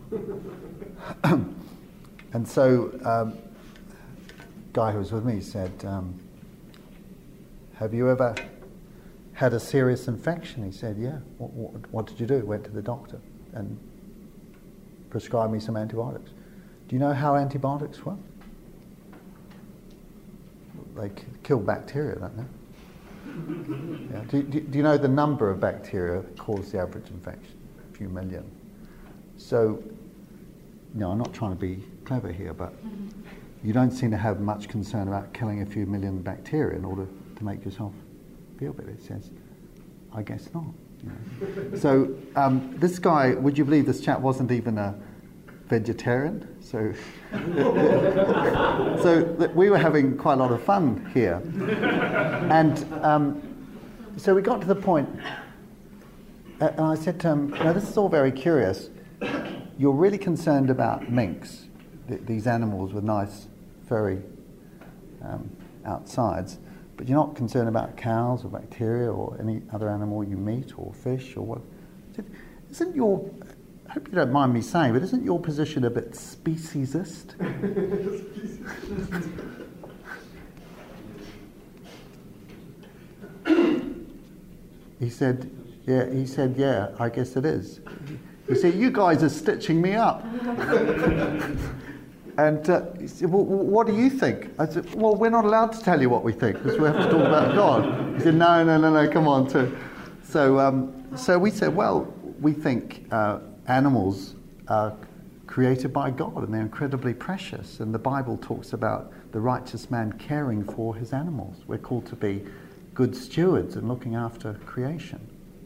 And so, um, guy who was with me said, um, have you ever had a serious infection? He said, yeah. What, what, what did you do? Went to the doctor and prescribed me some antibiotics. Do you know how antibiotics work? They kill bacteria, don't they? Yeah. Do, do, do you know the number of bacteria that cause the average infection? A few million. So, no, I'm not trying to be clever here, but you don't seem to have much concern about killing a few million bacteria in order to make yourself feel better. It says, I guess not. You know. So um, this guy, would you believe this chap wasn't even a vegetarian? So, so we were having quite a lot of fun here. And um, so we got to the point, uh, and I said to him, now this is all very curious. You're really concerned about minks, th- these animals with nice furry um, outsides, but you're not concerned about cows or bacteria or any other animal you meet or fish or what. I said, isn't your, I hope you don't mind me saying, but isn't your position a bit speciesist? He said, yeah, he said, yeah, I guess it is. He said, you guys are stitching me up. And uh, he said, well, what do you think? I said, well, we're not allowed to tell you what we think because we have to talk about God. He said, no, no, no, no, come on. Too. So, um, so we said, well, we think uh, animals are created by God and they're incredibly precious. And the Bible talks about the righteous man caring for his animals. We're called to be good stewards and looking after creation.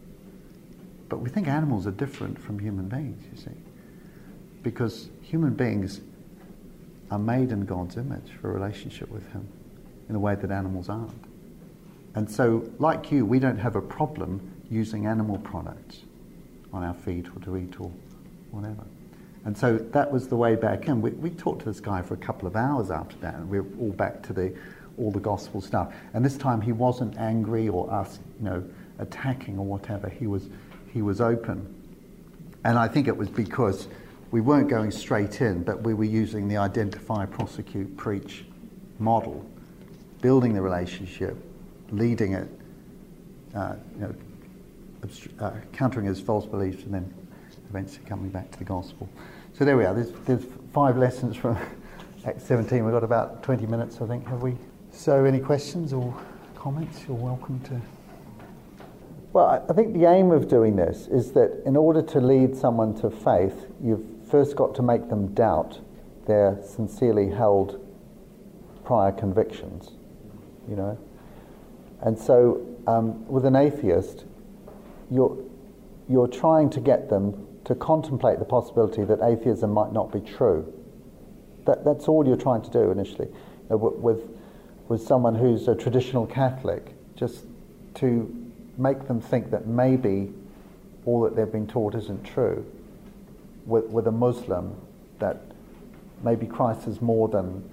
But we think animals are different from human beings, you see. Because human beings are made in God's image for a relationship with him in a way that animals aren't. And so, like you, we don't have a problem using animal products on our feet or to eat or whatever. And so that was the way back in. We, we talked to this guy for a couple of hours after that, and we were all back to the all the gospel stuff. And this time he wasn't angry or us, you know, attacking or whatever. He was he was open. And I think it was because we weren't going straight in, but we were using the identify, prosecute, preach model, building the relationship, leading it, uh, you know, obst- uh, countering his false beliefs, and then eventually coming back to the gospel. So there we are. There's, there's five lessons from Acts seventeen. We've got about twenty minutes, I think, have we? So any questions or comments, you're welcome to. Well, I think the aim of doing this is that in order to lead someone to faith, you've first got to make them doubt their sincerely held prior convictions, you know. And so um, with an atheist, you're, you're trying to get them to contemplate the possibility that atheism might not be true. That, that's all you're trying to do initially. You know, with, with someone who's a traditional Catholic, just to make them think that maybe all that they've been taught isn't true. With, with a Muslim, that maybe Christ is more than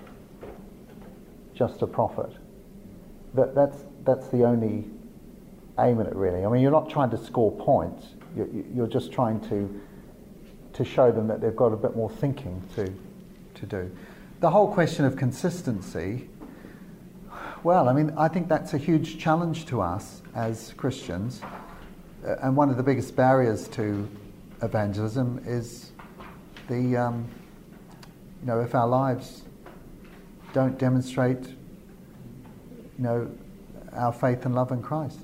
just a prophet. That, that's, that's the only aim in it, really. I mean, you're not trying to score points. You're, you're just trying to to show them that they've got a bit more thinking to to do. The whole question of consistency, well, I mean, I think that's a huge challenge to us as Christians, uh, and one of the biggest barriers to evangelism is the, um, you know, if our lives don't demonstrate, you know, our faith and love in Christ.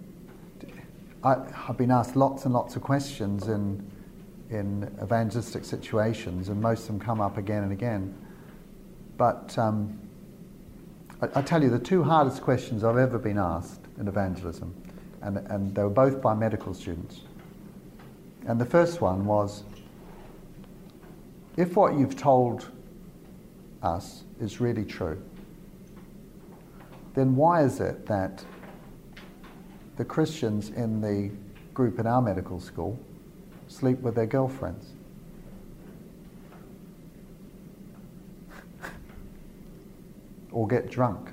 I, I've been asked lots and lots of questions in in evangelistic situations, and most of them come up again and again. But um, I, I tell you, the two hardest questions I've ever been asked in evangelism, and, and they were both by medical students. And the first one was, if what you've told us is really true, then why is it that the Christians in the group in our medical school sleep with their girlfriends? Or get drunk?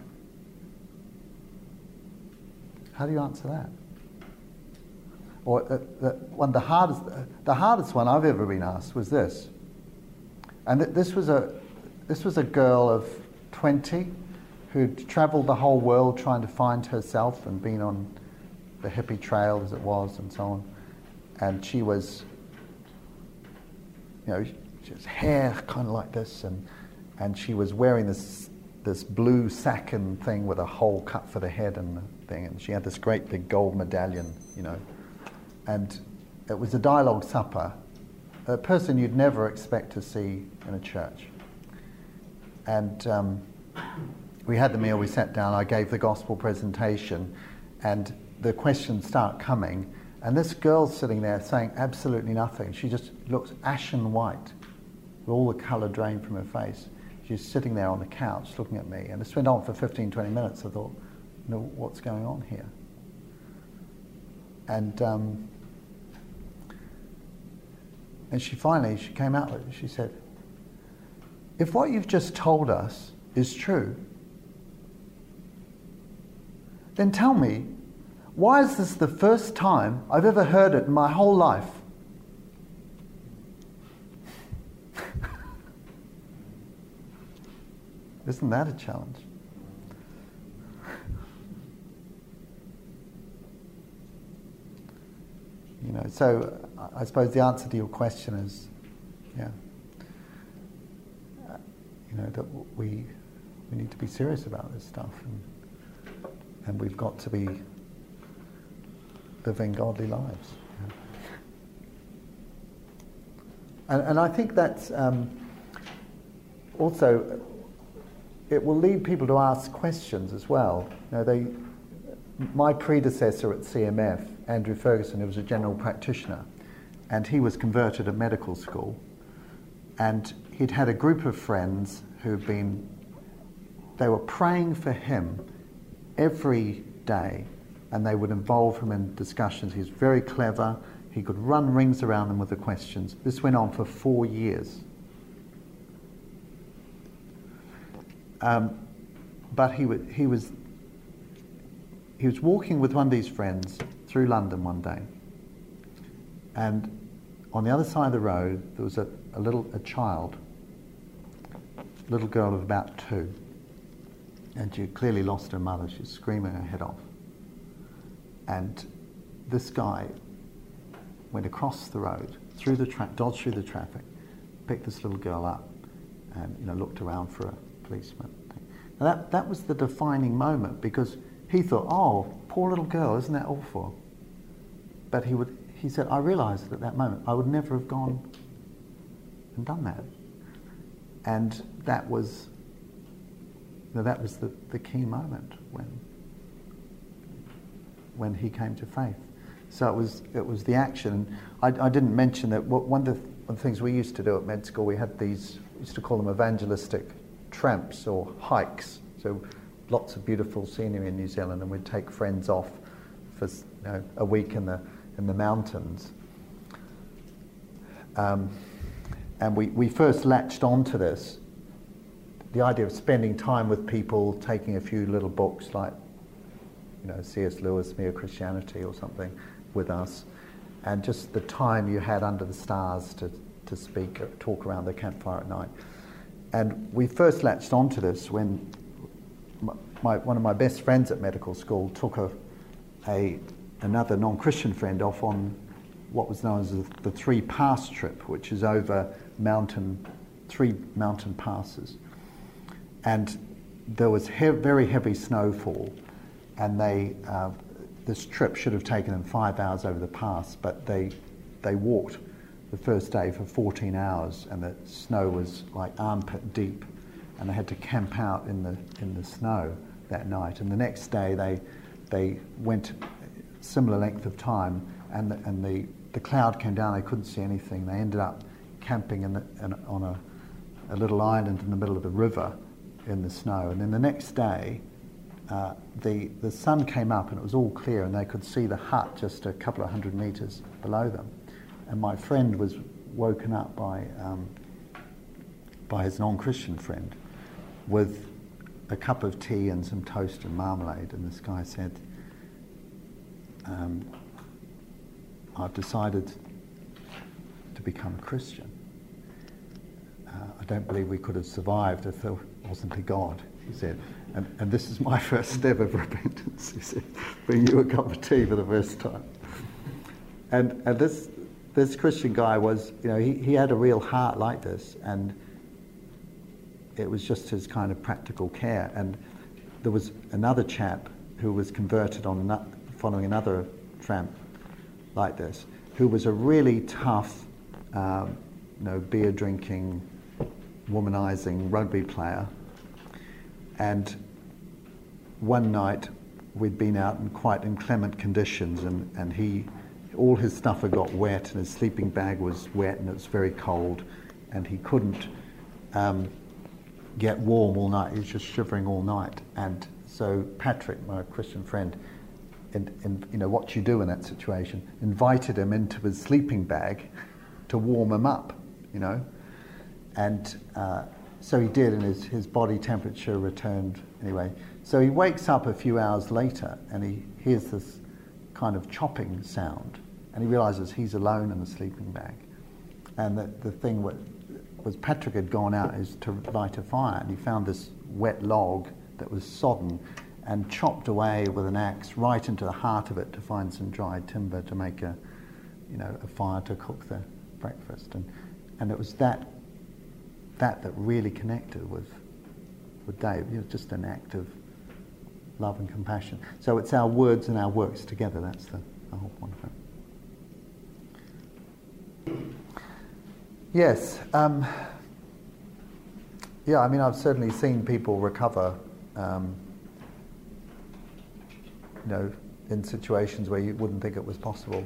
How do you answer that? Or uh, the, one, the hardest, uh, the hardest one I've ever been asked was this, and th- this was a this was a girl of twenty who'd travelled the whole world trying to find herself and been on the hippie trail, as it was, and so on. And she was, you know, she has hair kind of like this, and and she was wearing this this blue sacking thing with a hole cut for the head and the thing, and she had this great big gold medallion, you know. And it was a dialogue supper, a person you'd never expect to see in a church. And um, we had the meal, we sat down, I gave the gospel presentation, and the questions start coming, and this girl's sitting there saying absolutely nothing. She just looks ashen white, with all the colour drained from her face. She's sitting there on the couch looking at me, and this went on for fifteen, twenty minutes. I thought, you know, what's going on here? And um, and she finally, she came out with it. She said, if what you've just told us is true, then tell me, why is this the first time I've ever heard it in my whole life? Isn't that a challenge? You know, so I suppose the answer to your question is, yeah. you know, that we we need to be serious about this stuff, and and we've got to be living godly lives. Yeah. And and I think that's um, also, it will lead people to ask questions as well. You know, they, my predecessor at C M F, Andrew Ferguson, who was a general practitioner, and he was converted at medical school, and he'd had a group of friends who'd been, they were praying for him every day, and they would involve him in discussions. He was very clever. He could run rings around them with the questions. This went on for four years. Um, but he, w- he was he was walking with one of these friends through London one day, and on the other side of the road there was a, a little a child, a little girl of about two, and she had clearly lost her mother. She was screaming her head off, and this guy went across the road, through the tra- dodged through the traffic, picked this little girl up, and you know looked around for a policeman. Now that that was the defining moment, because he thought, oh, poor little girl, isn't that awful? But he would he said, I realised at that moment I would never have gone and done that. And that was you know, that was the, the key moment when when he came to faith. So it was it was the action. I, I didn't mention that what, one, of the, one of the things we used to do at med school, we had these, we used to call them evangelistic tramps or hikes. So lots of beautiful scenery in New Zealand, and we'd take friends off for you know, a week in the in the mountains. Um, and we, we first latched onto this, the idea of spending time with people, taking a few little books like you know, C S Lewis, Mere Christianity or something with us, and just the time you had under the stars to, to speak, talk around the campfire at night. And we first latched onto this when my, my, one of my best friends at medical school took a, a another non-Christian friend off on what was known as the, the Three Pass trip, which is over mountain, three mountain passes. And there was he- very heavy snowfall, and they uh, this trip should have taken them five hours over the pass, but they they walked the first day for fourteen hours, and the snow was like armpit deep, and they had to camp out in the in the snow that night. And the next day they they went similar length of time, and the, and the the cloud came down. They couldn't see anything. They ended up camping in, the, in on a, a little island in the middle of the river in the snow. And then the next day, uh, the the sun came up and it was all clear, and they could see the hut just a couple of hundred meters below them. And my friend was woken up by um, by his non-Christian friend with a cup of tea and some toast and marmalade. And this guy said, um, I've decided to become a Christian. Uh, I don't believe we could have survived if there wasn't a God, he said. And, and this is my first step of repentance, he said, bring you a cup of tea for the first time. And, and this this Christian guy was, you know, he, he had a real heart like this, and it was just his kind of practical care. And there was another chap who was converted on ano- following another tramp like this, who was a really tough, um, you know, beer drinking, womanizing rugby player. And one night we'd been out in quite inclement conditions, and, and he, all his stuff had got wet, and his sleeping bag was wet, and it was very cold, and he couldn't um, get warm all night. He was just shivering all night. And so Patrick, my Christian friend, and, and you know what you do in that situation, invited him into his sleeping bag to warm him up, you know, and uh, so he did, and his, his body temperature returned anyway. So he wakes up a few hours later, and he hears this kind of chopping sound, and he realizes he's alone in the sleeping bag. And the, the thing was, was Patrick had gone out is to light a fire, and he found this wet log that was sodden, and chopped away with an axe right into the heart of it to find some dried timber to make a, you know, a fire to cook the breakfast. And and it was that that that really connected with with Dave. It was just an act of love and compassion. So it's our words and our works together. That's the, the whole point of it. Yes. Um, yeah, I mean, I've certainly seen people recover, um, you know, in situations where you wouldn't think it was possible.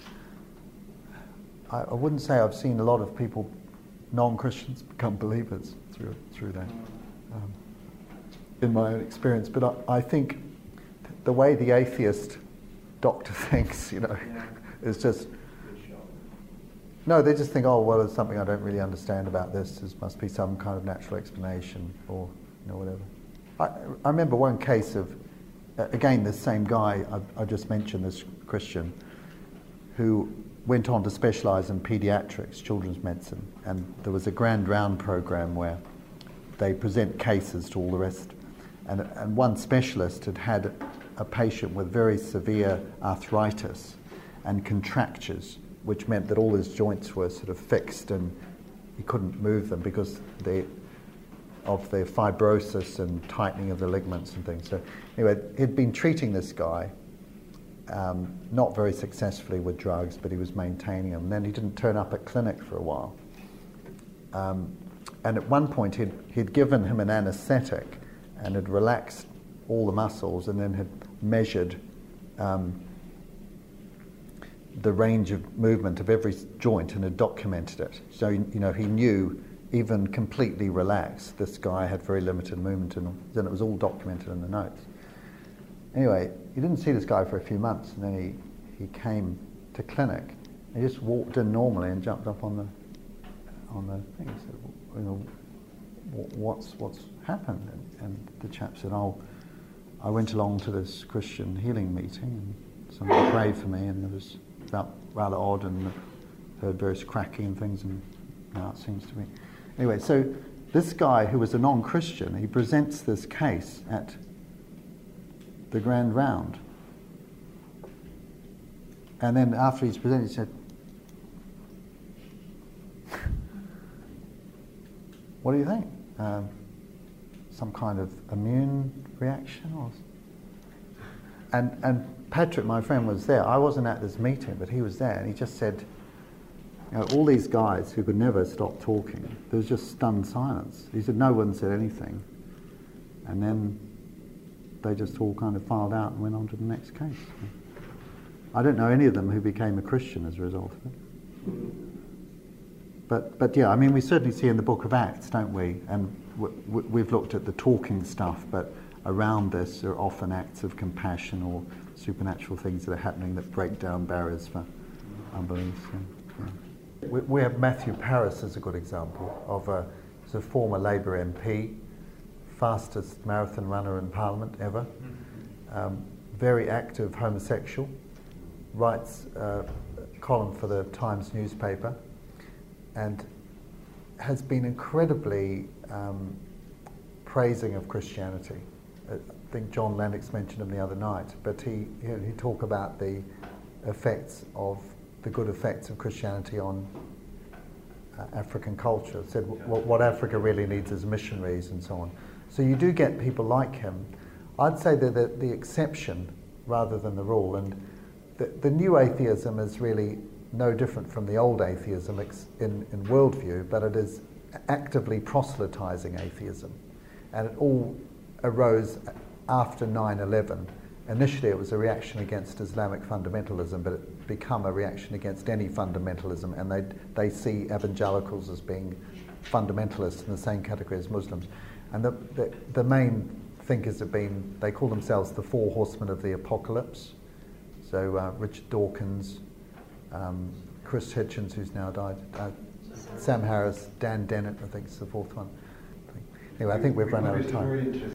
I, I wouldn't say I've seen a lot of people, non-Christians, become believers through through that, um, in my own experience. But I, I think the way the atheist doctor thinks, you know, yeah. is just... No, they just think, oh, well, there's something I don't really understand about this. There must be some kind of natural explanation, or, you know, whatever. I, I remember one case of, uh, again, this same guy I, I just mentioned, this Christian, who went on to specialise in paediatrics, children's medicine, and there was a grand round program where they present cases to all the rest. And, and one specialist had had a patient with very severe arthritis and contractures, which meant that all his joints were sort of fixed and he couldn't move them because they, of the fibrosis and tightening of the ligaments and things. So anyway, he'd been treating this guy, um, not very successfully with drugs, but he was maintaining them. And then he didn't turn up at clinic for a while. Um, and at one point he'd, he'd given him an anaesthetic and had relaxed all the muscles and then had measured um, the range of movement of every joint and had documented it. So, you know, he knew even completely relaxed, this guy had very limited movement, and then it was all documented in the notes. Anyway, he didn't see this guy for a few months, and then he, he came to clinic. He just walked in normally and jumped up on the on the thing. He said, you know, what's what's happened? And, and the chap said, oh, I went along to this Christian healing meeting, and somebody prayed for me, and there was felt rather odd, and heard various cracking and things, and now it seems to be. Anyway, so this guy who was a non-Christian, he presents this case at the grand round. And then after he's presented, he said, what do you think? Um, some kind of immune reaction? Or... And, and Patrick, my friend, was there. I wasn't at this meeting, but he was there, and he just said, you know, all these guys who could never stop talking, there was just stunned silence. He said no one said anything. And then they just all kind of filed out and went on to the next case. I don't know any of them who became a Christian as a result of it. But, but yeah, I mean, we certainly see in the book of Acts, don't we? And w- w- we've looked at the talking stuff, but around this are often acts of compassion or supernatural things that are happening that break down barriers for unbelief. Yeah, yeah. We, we have Matthew Parris as a good example of a, he's a former Labour M P, fastest marathon runner in Parliament ever, um, very active homosexual, writes a column for the Times newspaper, and has been incredibly um, praising of Christianity. I think John Lennox mentioned him the other night, but he you know, he talked about the effects of the good effects of Christianity on uh, African culture. Said w- w- what Africa really needs is missionaries and so on. So you do get people like him. I'd say they're the, the exception rather than the rule, and the, the new atheism is really no different from the old atheism ex- in, in worldview, but it is actively proselytizing atheism. And it all arose after nine eleven. Initially it was a reaction against Islamic fundamentalism, but it became a reaction against any fundamentalism, and they they see evangelicals as being fundamentalists in the same category as Muslims. And the, the, the main thinkers have been, they call themselves the four horsemen of the apocalypse. So uh, Richard Dawkins, um, Chris Hitchens, who's now died, uh, Sam Harris, Dan Dennett, I think is the fourth one. Anyway, I think we've run out of time.